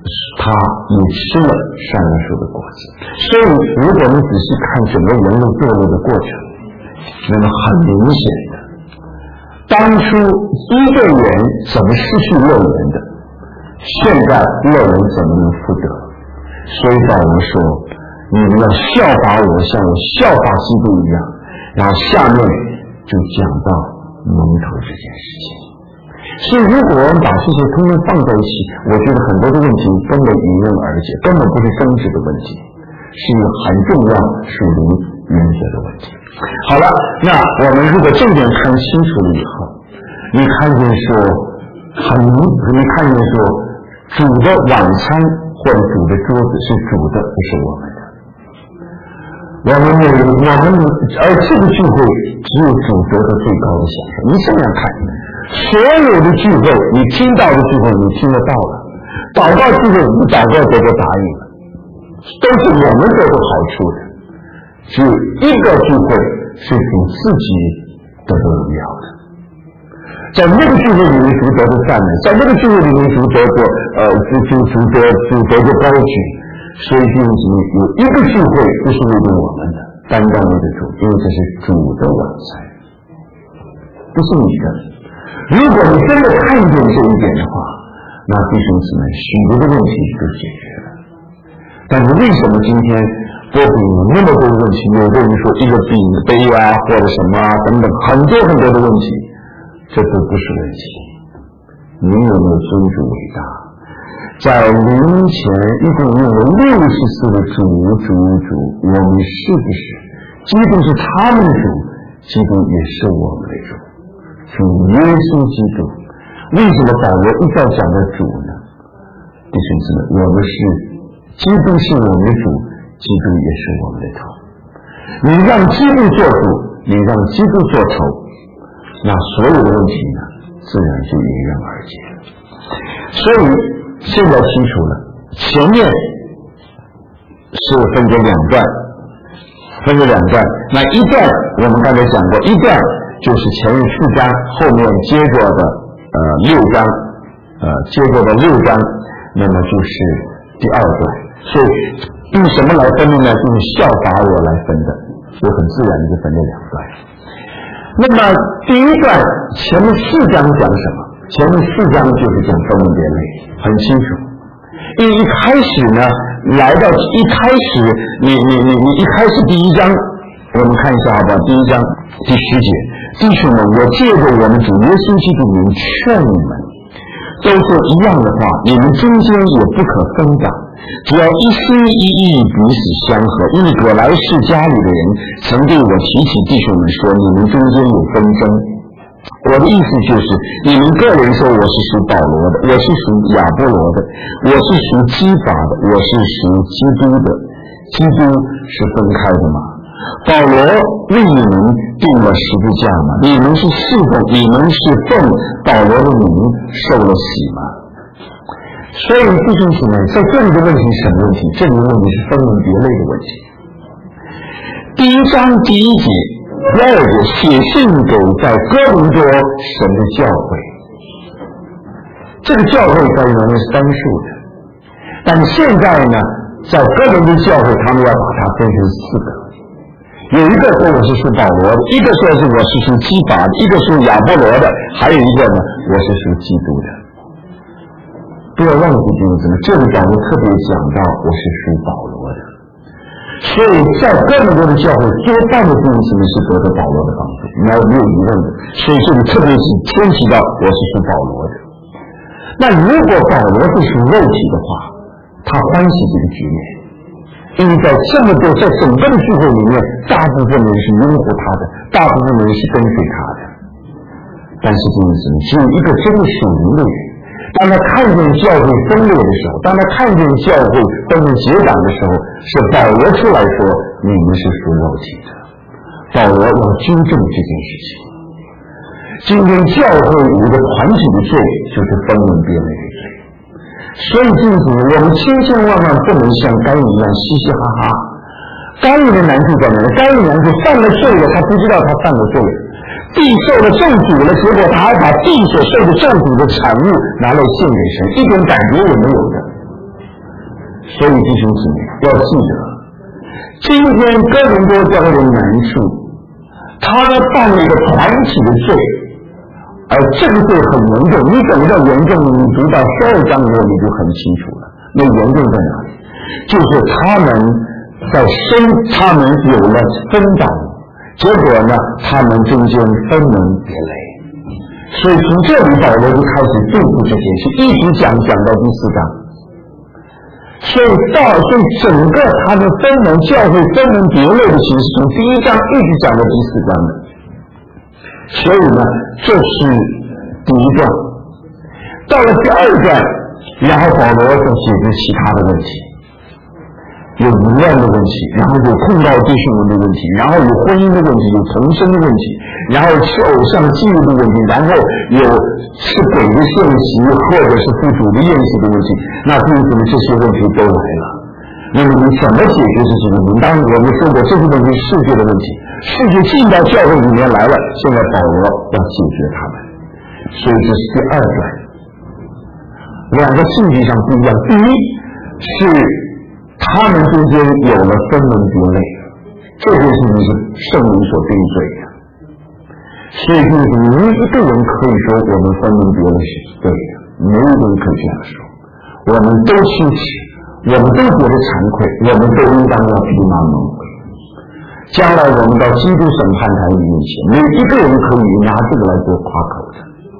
[SPEAKER 1] 他也吃了善恶树的果子。所以如果你仔细看整个人类堕落的过程，那么很明显的，当初一个人怎么失去乐园的，现在乐园怎么能复得？所以保罗说，你们要效法我，像我效法基督一样。然后下面就讲到蒙头这件事情。所以如果我们把这些通通放在一起，我觉得很多的问题根本迎刃而解，根本不是争执的问题，是一个很重要属灵原则的问题。好了，那我们如果这点看清楚了以后，你看见说很你看见说主的晚餐或者主的桌子是主的，不是我们的。我们有我们而这个聚会只有主得到最高的享受。你想想看，所有的聚会，你听到的聚会你听得到了，祷告聚会你祷告得到答应了，都是我们得到好处的。只有一个聚会是主自己得到荣耀的。在那个聚会里面主得到赞美，在那个聚会里面主得到呃主主主得主得到高举。所以弟兄姊妹，有一个聚会不是为了我们的，单单为了主，因为这是主的晚餐，不是你的。如果你真的看见这一点的话，那弟兄姊妹许多的问题都解决了。但是为什么今天波比有那么多的问题？有的人说一个饼杯啊，或者什么啊等等，很多很多的问题，这都不是问题。你有没有尊主伟大？在灵前一共用了六十次的主主主，我们是不是基督是他们的主，基督也是我们的主，主耶稣基督。为什么保罗一再讲到主呢？弟兄姊妹，我们是基督是我们的主，基督也是我们的头。你让基督做主，你让基督做头，那所有的问题呢，自然就迎刃而解了。所以现在清楚了，前面是分成两段，分成两段。那一段我们刚才讲过，一段就是前面四章，后面接着的呃六章，呃接着的六章，那么就是第二段。所以用什么来分的呢？用效法我来分的，所以很自然的就分这两段。那么第一段前面四章讲什么？前面四章就是讲分门别类，很清楚。因为一开始呢，来到一开始，你你你你一开始第一章，我们看一下好不好？第一章第十节，弟兄们，我借着我们主耶稣基督名劝你们，都说一样的话，你们中间也不可分党，只要一心一意，彼此相合。因为葛莱士家里的人曾对我提起弟兄们说，你们中间有纷争。我的意思就是，你们个人说我是属保罗的，我是属亚波罗的，我是属基法的，我是属基督的。基督是分开的嘛？保罗为你们定了十字架嘛？你们是侍奉，你们是奉保罗的名受了洗嘛？所以弟兄姊妹，在这里的问题是什么问题？这里的问题是分门别类的问题。第一章第一节。第二个，写信给在哥林多神的教会，这个教会在原来是单数的，但现在呢，在哥林多教会，他们要把它分成四个，有一个说我是属保罗的，一个说是我是属基法的，一个属亚波罗的，还有一个呢，我是属基督的。不要忘记弟兄姊妹，这里保罗特别讲到我是属保罗的。所以在哥林多的教会，多半的弟兄姊妹是得到保罗的帮助，没有没有疑问的。所以这里特别是牵提到我是属保罗的。那如果保罗是属肉体的话，他欢喜这个局面，因为在这么多在整个的聚会里面，大部分人是拥护他的，大部分人是跟随他的。但是弟兄姊妹，只有一个真的属灵的人，当他看见教会分裂的时候，当他看见教会分成结党的时候，是保罗出来说你们是属肉体的。保罗要纠正这件事情。今天教会有一个团体的罪，就是分门别类的罪。所以弟兄姊妹，我们千千万万不能像该隐一样嘻嘻哈哈。该隐的难处在哪里？该隐难处犯了罪了，他不知道他犯了罪了。地受了咒诅了，结果他还把地所受的咒诅的产物拿来献给神，一点感觉也没有的。 所以弟兄姊妹要记得，今天哥林多教会的难处，他呢犯了一个团体的罪，而这个罪很严重。你怎么叫严重？你读到十二章以后你就很清楚了。那严重在哪里？就是他们在生，他们有了分党，结果呢，他们中间分门别类。所以从这里保罗就开始对付这件事，一直讲讲到第四章。所以到所以整个他们分门教会分门别类的形式，从第一章一直讲到第四章的。所以呢，这是第一段。到了第二段，然后保罗就解决其他的问题，有淫乱的问题，然后有控告弟兄们的问题，然后有婚姻的问题，有同生的问题，然后是偶像祭物的问题，然后有是鬼的宴席或者是附主的宴席的问题。那弟兄们这些问题都来了，那么你怎么解决这些问题？当然我们说过这些问题是世界的问题，世界进到教会里面来了，现在保罗要解决他们。所以这是第二段，两个性质上不一样。第一是他们中间有了分门别类，这件事情是圣灵所定罪的。所以就是没一个人可以说我们分门别类是对的，没有人可以这样说。我们都羞耻，我们都觉得惭愧，我们都应当要披麻蒙灰。将来我们到基督审判台面前，没有一个人可以拿这个来做夸口的。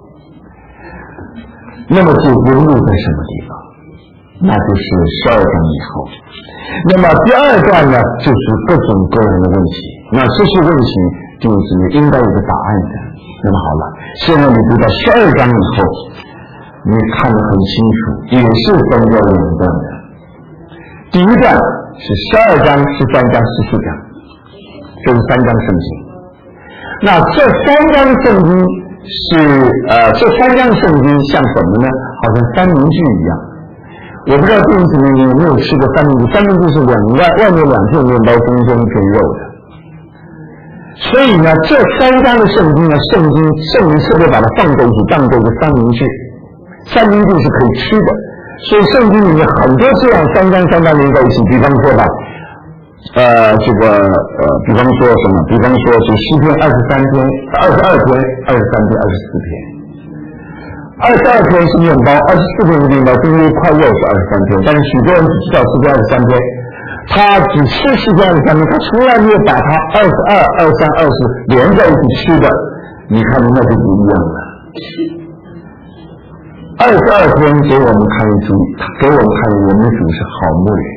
[SPEAKER 1] 那么这问题在什么地方？那就是十二章以后。那么第二段呢，就是各种各样的问题。那这些问题就是应该有个答案的。那么好了，现在你读到十二章以后，你看得很清楚，也是分为两段的。第一段是十二章、十三章、十四章，这是三章圣经。那这三章圣经是呃，这三章圣经像什么呢？好像三明治一样。我不知道弟兄姊妹你有没有吃过三明治？三明治是两外外面两片面包，中间一片肉的。所以呢，这三章的圣经呢，圣经圣灵特别把它放在一起，当做一个三明治。三明治是可以吃的，所以圣经里面很多这样三章三章连在一起。比方说吧，呃，这个呃，比方说什么？比方说是诗篇二十三篇、二十二篇、二十三篇、二十四篇。二十二篇是面包，二十四篇是面包，中间块肉是二十三篇。但是许多人只知道诗篇二十三篇，他只吃诗篇二十三篇，他从来没有把它二十二、二十三、二十连在一起吃的。你看那就不一样了。二十二篇给我们看主，给我们看我们主是好牧人。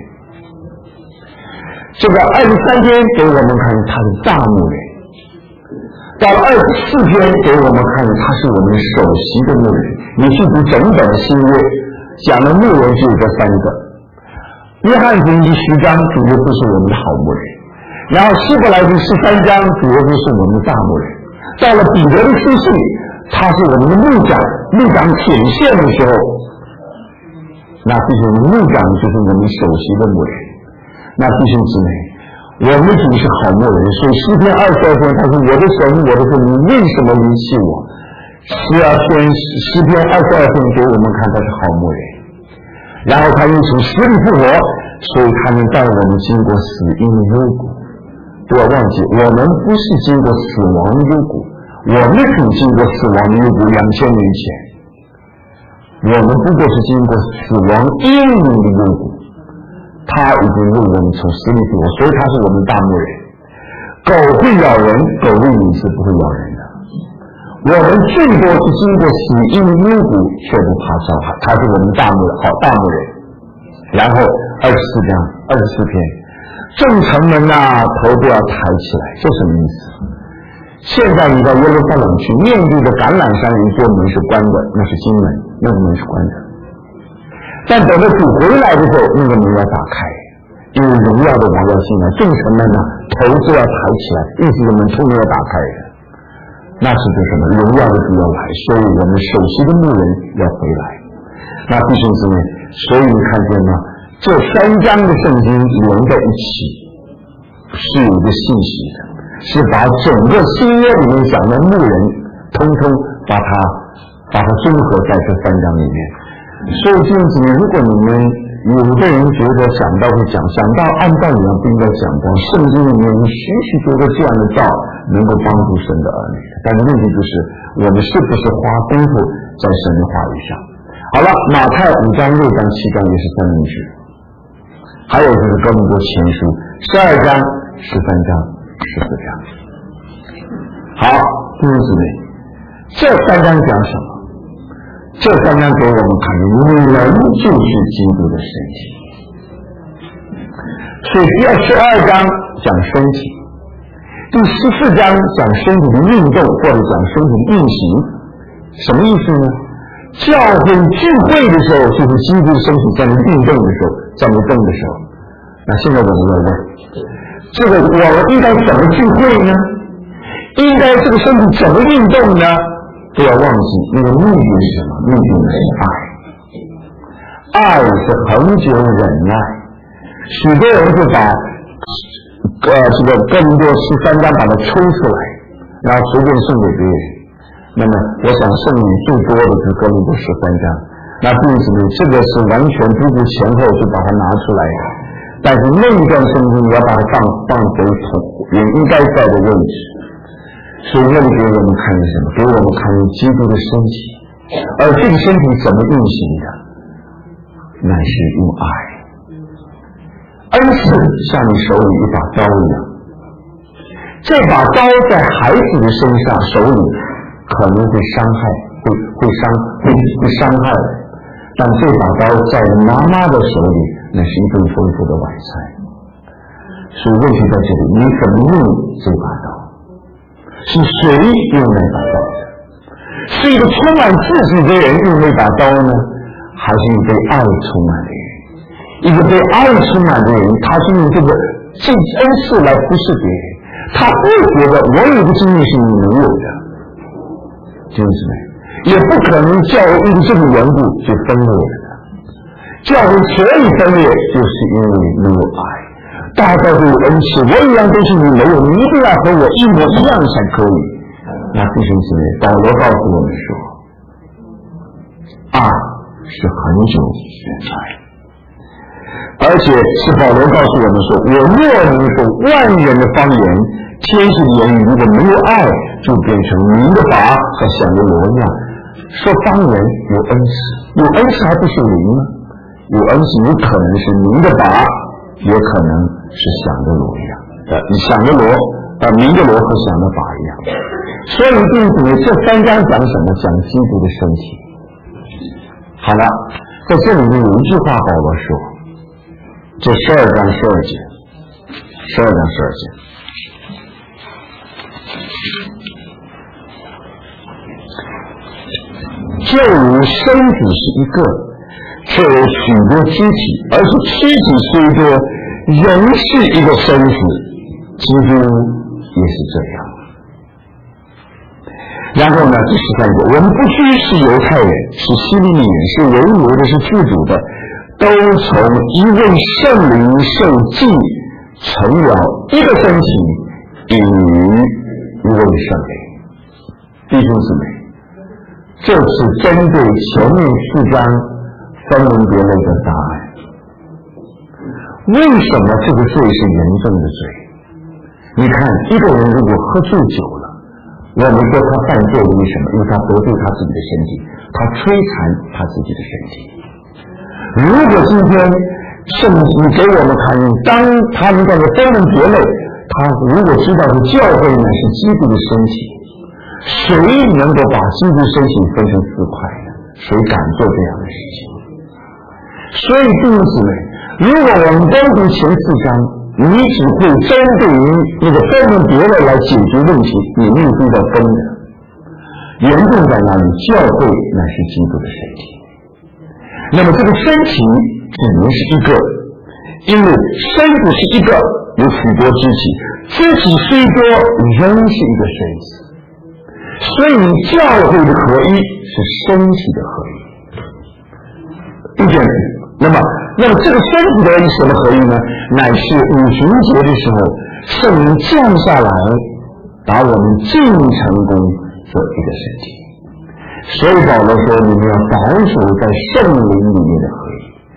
[SPEAKER 1] 这个二十三篇给我们看他是大牧人，到二十四篇给我们看他是我们首席的牧人。你去读整本新约，讲的牧人只有这三个。约翰福音第十章主耶稣是我们的好牧人，然后希伯来书十三章主耶稣是我们的大牧人，到了彼得的书信他是我们的牧长，牧长显现的时候，那弟兄牧长就是我们首席的牧人。那弟兄姊妹，我们主是好牧人，所以诗篇二十二篇他说我的神我的神你为什么离弃我？诗二篇诗篇二十二篇给我们看他是好牧人，然后他又从死里复活，所以他能带我们经过死荫的幽谷。不要忘记，我们不是经过死亡的幽谷，我们只经过死亡的幽谷两千年前，我们不过是经过死亡阴影的幽谷，他已经为我们从死里复活，所以他是我们大牧人。狗会咬人，狗的影是不会咬人的。我们最多是经过死荫的幽谷，却不怕伤害，他是我们大牧好大牧人。然后二十四章二十四篇，正城门啊，头都要抬起来，这什么意思？现在你到耶路撒冷去，面对着橄榄山有一座门是关的，那是金门，那个门是关的。但等到主回来的时候，那个门要打开，因为荣耀的王要进来，正城门呢头就要抬起来，意思是门通通要打开的。那是指什么？荣耀的主要来，所以我们首席的牧人要回来。那弟兄姊妹，所以你看见吗？这三章的圣经连在一起，是有一个信息的，是把整个新约里面讲的牧人，通通把它把它综合在这三章里面。所以弟兄姊妹，如果你们有的人觉得讲道会讲，讲道按道理上不应该讲道，圣经里面有许许多多这样的道能够帮助神的儿女，但是问题就是我们是不是花功夫在神的话语上。好了，马太五章六章七章也是三明治，还有就是哥林多前书十二章十三章十四章。好，弟兄姊妹，这三章讲什么？这三章给我们看的人就是基督的身体。所以第二十二章讲身体，第十四章讲身体的运动或者讲身体的运行。什么意思呢？教会聚会的时候就是基督的身体在那运动的时候，在那动的时候。那现在我们要问，这个我们应该怎么聚会呢？应该这个身体怎么运动呢？不要忘记那个目的是什么？目的是爱，爱是恒久忍耐。许多人就把呃这个哥林多十三章把它抽出来，然后随便送给别人。那么我想圣灵最多的是哥林多十三章，那弟兄姊妹，这个是完全不顾前后就把它拿出来的。但是那一段圣经你要把它放放回原应该在的位置。所以那里给我们看的什么？给我们看基督的身体，而这个身体怎么运行的？乃是用爱。恩赐像你手里一把刀一样，这把刀在孩子的身上手里可能会伤害，会会伤会会伤害，但这把刀在妈妈的手里，那是一顿丰富的晚餐。所以问题在这里，你怎么用这把刀？是谁用那把刀的？是一个充满自己的人用那把刀呢，还是一个被爱充满的人？一个被爱充满的人，他是用这个这恩赐来服侍别人，他不觉得我有的经历是你没有的，弟兄姊妹，也不可能教会因为这个缘故就分裂了。教会所以分裂，就是因为没有爱。大家都有恩赐，我一样都是你没有，你一定要和我一模一样才可以。那弟兄姊妹，保罗告诉我们说，爱是很久忍耐，而且是保罗告诉我们说，我若能说万人的方言、天使的言语，如果没有爱，就变成明的拔和响的锣一样。说方言有恩赐，有恩赐还不是灵吗？有恩赐有可能是明的拔，也可能是响的锣一样，呃，响的锣，呃，明的锣和响的拔一样。所以弟兄姊妹，这三章讲什么？讲基督的身体。好了，在这里面有一句话保罗说，这十二章十二节，十二章十二节，就如身体是一个，却有许多肢体，而是肢体虽多，人是一个身子，基督也是这样。然后呢，第十三节，我们不拘是犹太人，是希利尼人，是为奴的，是自主的，都从一位圣灵受祭，成了一个身体，以一位圣灵。弟兄姊妹，这是针对前面四章分门别类的答案。为什么这个罪是严重的罪？你看，一个人如果喝醉酒了，我们说他犯罪，为什么？因为他得罪他自己的身体，他摧残他自己的身体。如果今天圣经给我们看，当他们在这分门别类，他如果知道是教会呢是基督的身体，谁能够把基督身体分成四块呢？谁敢做这样的事情？所以弟兄姊妹，如果我们单读前四章，你只会针对于那个分门别类来解决问题，你没有遇到分的。严重在哪里？教会乃是基督的身体。那么这个身体只能是一个，因为身子是一个，有许多肢体，肢体虽多，仍是一个身子。所以教会的合一是身体的合一。第二点，那么那么这个身体的什么合一呢？乃是五旬节的时候，圣灵降下来，把我们进成功做一个身体。所以保罗说，你们要保守在圣灵里面的合一。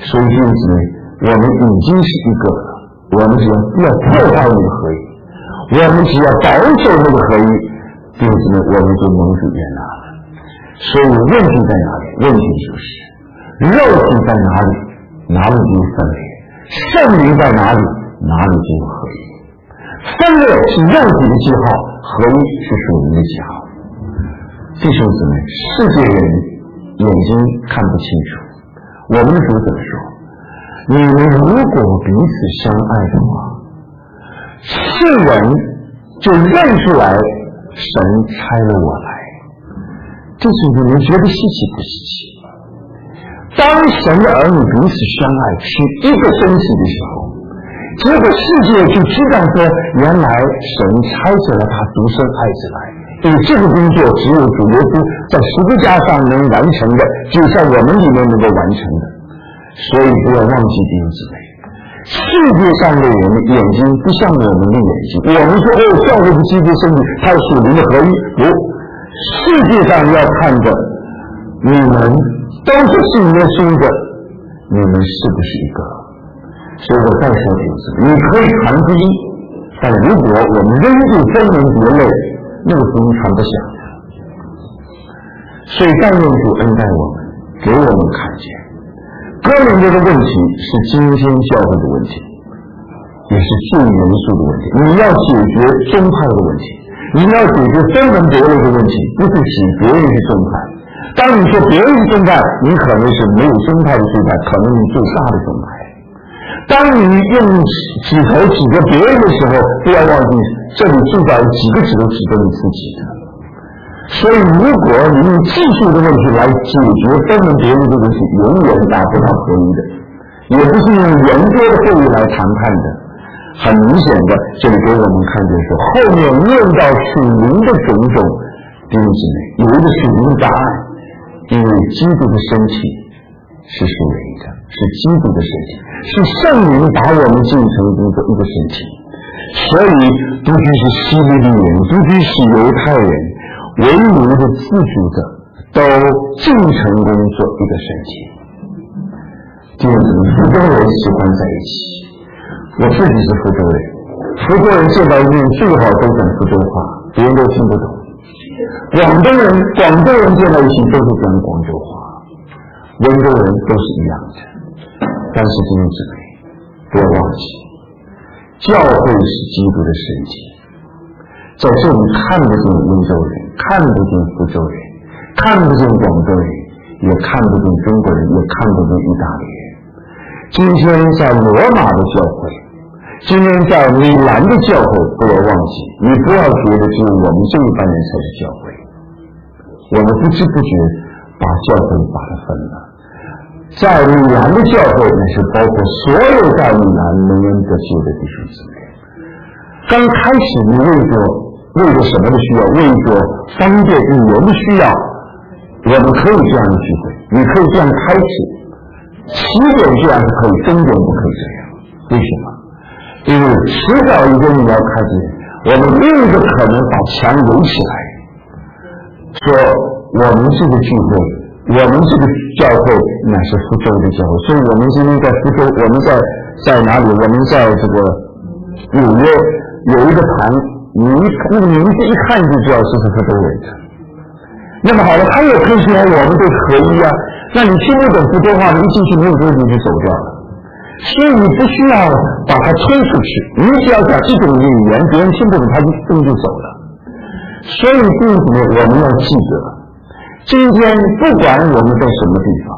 [SPEAKER 1] 所以弟兄姊妹，我们已经是一个了，我们只要不要破坏那个合一，我们只要保守那个合一，弟兄姊妹，我们就蒙主悦纳了。所以问题在哪里？问题就是肉体在哪里，哪里就有分裂；圣灵在哪里，哪里就有合一。分裂是肉体的记号，合一是属灵的记号。弟兄姊妹，世界人眼睛看不清楚，我们的主怎么说？你们如果彼此相爱的话，世人就认出来神差了我来。这是你们觉得稀奇不稀奇？当神的儿女彼此相爱是一个身体的时候，结果世界就知道说，原来神差遣了他独生爱子来，因为这个工作只有主耶稣在十字架上能完成的，只有在我们里面能够完成的。所以不要忘记弟兄姊妹，世界上的人的眼睛不像我们的眼睛。我们说哦，教会的基督身体，它是属灵的合一。不，世界上要看的，你们都是信耶稣的，你们是不是一个？所以我再说一次，你可以传福音，但如果我们仍旧分门别类，那个福音传不响的。所以但愿主恩待我们，给我们看见，哥林多的问题是今天教会的问题，也是最严肃的问题。你要解决宗派的问题，你要解决分门别类的问题，不是指别人是宗派。当你说别人是宗派，你可能是没有宗派的宗派，可能你最大的宗派。当你用指头指着别人的时候，不要忘记这里至少有几个指头指着你自己的。所以如果你用技术的问题来解决分门别类的问题，永远达不到合一的，也不是用圆桌的会议来谈判的。很明显的，这里给我们看见说，后面论到属灵的种种，弟兄姊妹，有一个属灵的答案，因为基督的身体是属灵的，是基督的身体，是圣灵把我们进成一个一个身体。所以不拘是希利尼人，不拘是犹太人，为奴的自主的，都进成功做一个身体。弟兄姊妹，福州人喜欢在一起。我自己是福州人，福州人见到面最好都讲福州话，别人都听不懂。广东人，广州人见到一起都是讲广州话，温州人都是一样的。但是弟兄姊妹，不要忘记，教会是基督的身体。在这里看不见温州人，看不见福州人，看不见广州人，也看不见中国人，也看不见意大利人。今天在罗马的教会，今天在米兰的教会，不要忘记，你不要觉得只有我们这一班人才是教会，我们不知不觉把教会把它分了。在米兰的教会，那是包括所有在米兰能人得救的弟兄姊妹。刚开始你为着为着什么的需要，为着方便语言的需要，我们可以这样的聚会，你可以这样开始，起点这样是可以，终点不可以这样。为什么？因为迟早一天你要看见，我们另一个可能把墙围起来，说我们这个聚会，我们这个教会乃是福州的教会，所以我们今天在福州，我们在在哪里？我们在这个纽约有一个堂，你一那个名字一看就知道这是福州人的。那么好了，他也可以说我们对合一啊，那你听不懂福州话，你一进去没有多久就走掉了。所以你不需要把它推出去，你只要讲一种语言，别人听不懂，他就动就走了。所以弟兄姊妹，我们要记得，今天不管我们在什么地方，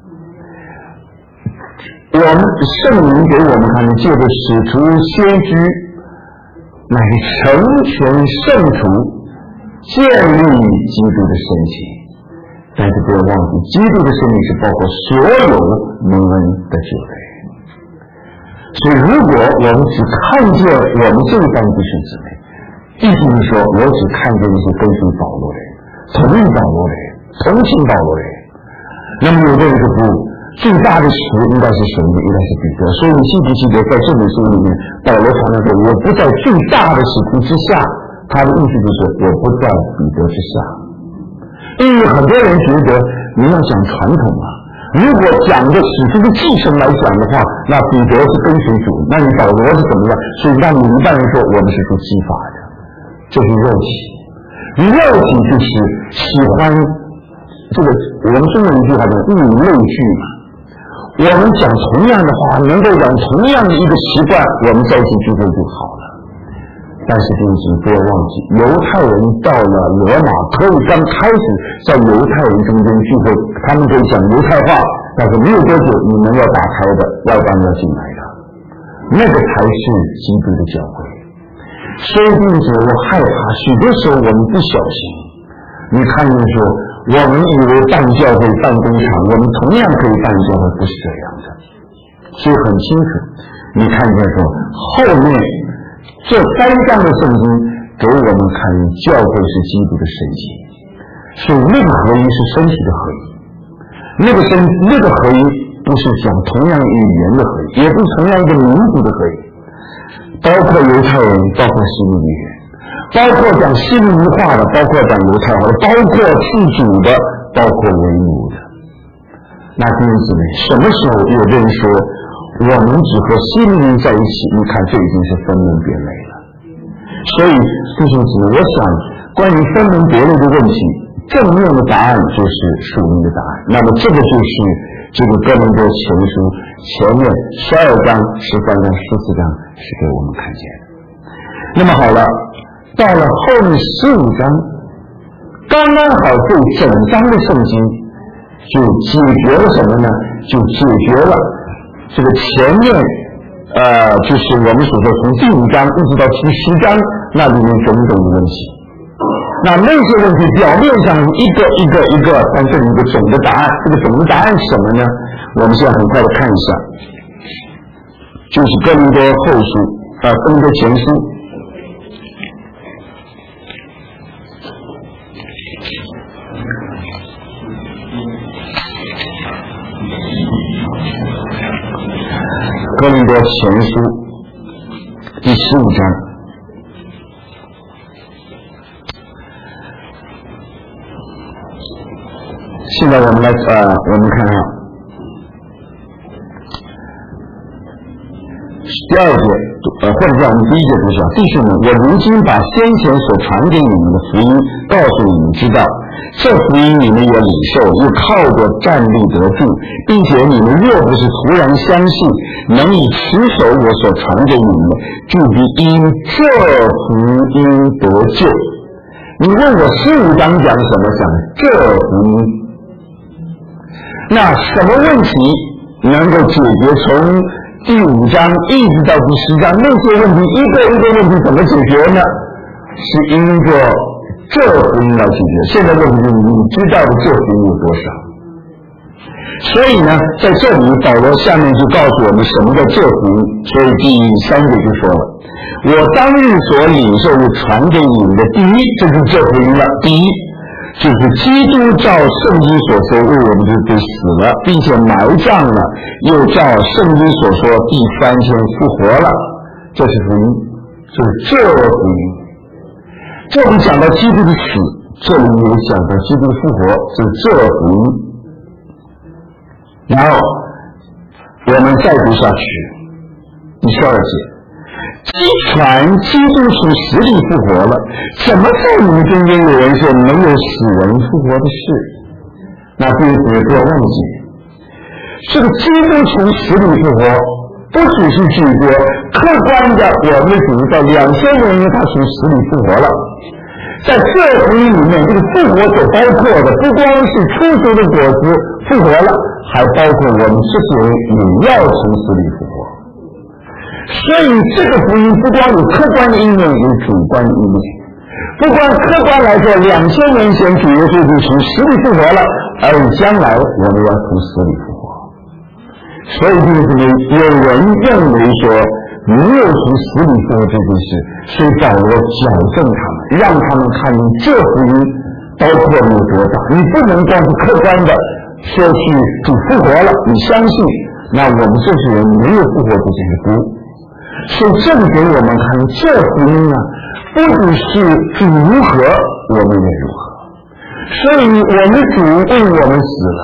[SPEAKER 1] 我们圣灵给我们看的，借着使徒先知，乃是成全圣徒，建立基督的身体。但是不要忘记，基督的身体是包括所有蒙恩的救人。所以如果我们只看见我们这一帮弟兄姊妹，意思是说我只看见一些跟随保罗的人，同意保罗的人，同情保罗的人，那么有的人就不最大的使徒应该是谁呢？应该是彼得。所以你记不记得在这本书里面，保罗常常说我不在最大的使徒之下，他的意思就是我不在彼得之下。因为很多人觉得你要讲传统啊， 如果讲的使徒的继承来讲的话，那彼得是跟随主，那你保罗是怎么样？所以让你一般人说我们是属基法的，这是肉体。肉体就是喜欢这个，我们中文一句话叫物以类聚嘛。我们讲同样的话，能够讲同样的一个习惯，我们在一起聚会就好了。但是弟兄不要忘记，犹太人到了罗马，可以刚开始在犹太人中间聚会，他们可以讲犹太话，但是没有多久你们要打开的，外邦要进来的，那个才是基督的教会。所以弟兄我害怕，许多时候我们不小心，你看见说我们以为办教会办工厂，我们同样可以办教会，不是这样的。所以很清楚，你看见说后面这三章的圣经给我们看教会是基督的身体，所以那个合一是身体的合一，那个身那个合一不是讲同样语言的合一，也不是同样一个民族的合一，包括犹太人，包括希利尼人，包括讲希利尼话的，包括讲犹太话的，包括自主的，包括为奴的。那弟兄姊妹，什么时候有人说我们只和希利尼在一起？你看这已经是分门别类了。所以弟兄姊妹，我想关于分门别类的问题，正面的答案就是属灵的答案。那么这个就是这个哥林多前书前面十二章、十三章、十四章是给我们看见的。那么好了，到了后面十五章，刚刚好这整章的圣经就解决了什么呢？就解决了这个前面呃，就是我们所说从第五章一直到第十章那里面种种的问题。那那些问题表面上一个一个一个，但这里一个总的答案，这个总的答案是什么呢？我们现在很快的看一下，就是哥林多后书啊，哥林多前书。哥林多前书第十五章，现在我们来呃，我们看啊，第二节呃，或者叫我们第一节读下，弟兄们，我如今把先前所传给你们的福音告诉你们知道，这福音你们也领受，又靠着站立得住，并且你们若不是突然相信，能以持守我所传给你们的，就必因这福音得救。你问我十五章讲什么？讲这福音。那什么问题能够解决？从第五章一直到第十章，那些问题一个一个问题怎么解决呢？是因着这福音来解决。现在问题是你知道的这福音有多少？所以呢，在这里保罗下面就告诉我们什么叫这福音。所以第三节就说了，我当日所领受又传给你们的第一，这就是这福音了。第一就是基督照圣经所说为我们的罪死了，并且埋葬了，又照圣经所说第三天复活了，这是福音，就是这福音。这里讲到基督的死，这里也讲到基督的复活，是这福音。然后我们再读下去，第十二节，既传基督从死里复活了，怎么在你们中间有人说没有死人复活的事？那弟兄姊妹不要忘记，这个基督从死里复活，不只是指着客观的我们的主在两千年前他从死里复活了，在这福音里面，这个复活所包括的不光是初熟的果子复活了，还包括我们这些人也要从死里复活。所以这个福音不光有客观的一面，有主观的一面。不光客观来说，两千年前主耶稣就从死里复活了，而将来我们要从死里复活。所以就是有人认为说没有从死里复活这件事，所以保罗矫正他们，让他们看见这福音包括有多大。你不能光是客观的说去主复活了，你相信，那我们这些人没有复活这件事不。所以证给我们看，这福音呢，不只是主如何，我们也如何。所以我们主为我们死了，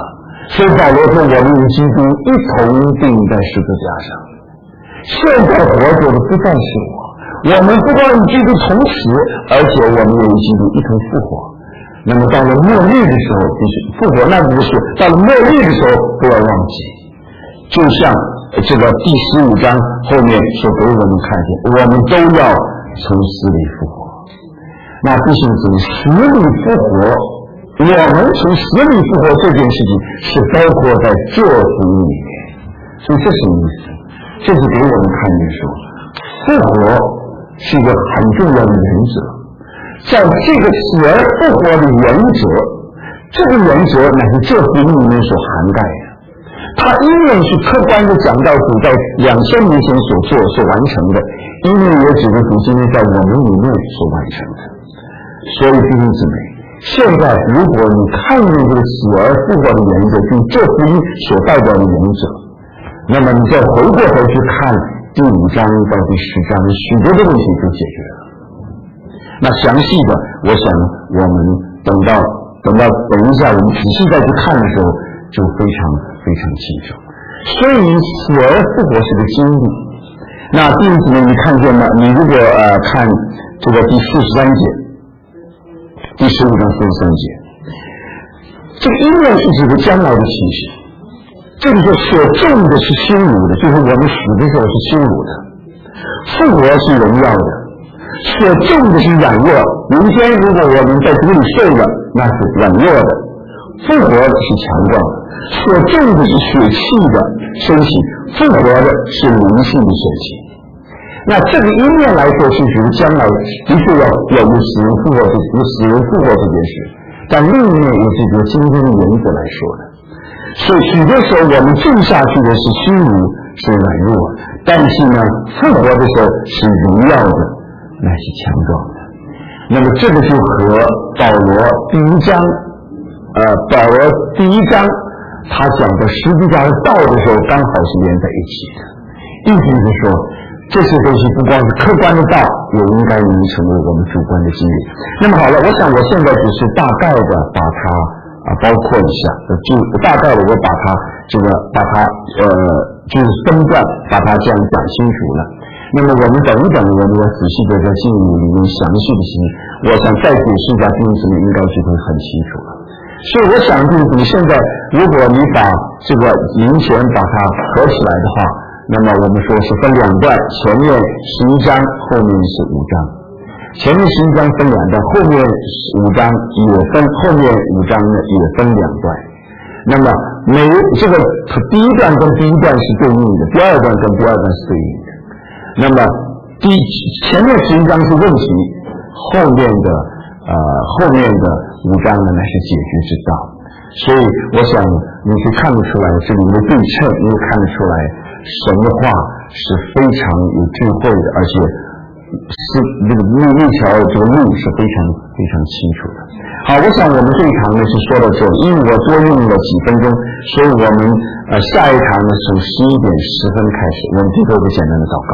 [SPEAKER 1] 所以保罗说我们与基督一同钉在十字架上，现在活着的不再是我，我们不光与基督同死，而且我们也与基督一同复活。那么到了末日的时候，就是复活那不是，到了末日的时候不要忘记，就像这个第十五章后面所给我们看见，我们都要从死里复活。那弟兄姊妹，死里复活，我们从死里复活这件事情是包括在这福音里面，所以这什么意思？这是给我们看见说，复活是一个很重要的原则，在这个死而复活的原则，这个原则乃是这福音里面所涵盖的。它因为是客观的讲到主在两千年前所做所完成的，因为也指着主今天在我们里面所完成的。所以弟兄姊妹，现在如果你看见这个死而复活的原则，就这福音所代表的原则，那么你再回过头去看第五章到第十章，许多的问题就解决了。那详细的，我想我们等到等到等一下我们仔细再去看的时候，就非常非常清楚。所以死而复活是个经历。那弟兄姊妹，你看见吗？你如果呃看这个第四十三节，第十五章四十三节，这个因为是指的将来的情形。这里说所种的是心乳的，就是我们死的时候是心乳的，复活是荣耀的。所种的是软弱，明天如果我们在主里睡了，那是软弱的；复活的是强壮的。所种的是血气的身体，复活的是灵性的身体。那这个一面来说是指将来的确要要有死人复活，有死人复活这件事，但另一面也是指今天的原则来说的。所以许多时候我们种下去的是心灵，是软弱，但是呢，复活的时候是荣耀的，那是强壮的。那么这个就和保罗第一章呃，保罗第一章他讲的十字架的道的时候刚好是连在一起的，意思是说这些东西不光是客观的道，也应该能成为我们主观的经历。那么好了，我想我现在只是大概的把它啊包括一下，就大概的我把它这个把它呃就是分段把它这样讲清楚了。那么我们等一等，我们要仔细的在经里面详细的情，我想再解释一下弟兄姊妹应该就会很清楚了。所以我想弟兄姊妹，现在如果你把这个明前把它合起来的话，那么我们说是分两段，前面十一章，后面是五章。前面十一章分两段，后面五章也分，后面五章呢也分两段。那么每这个第一段跟第一段是对应的，第二段跟第二段是对应的。那么第前面十一章是问题，后面的呃后面的五章呢乃是解决之道。所以我想你可以看得出来这里面的对称，你会看得出来神的话是非常有智慧的，而且是这个路路条这个路是非常非常清楚的。好，我想我们这一堂呢是说到这里，因为我多用了几分钟，所以我们呃下一堂呢从十一点十分开始，我们最后一个简单的祷告。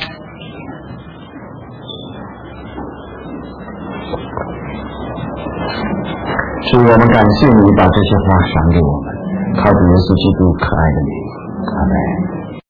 [SPEAKER 1] 主，我们感谢你把这些话赏给我们，靠着耶稣基督可爱的名，阿们。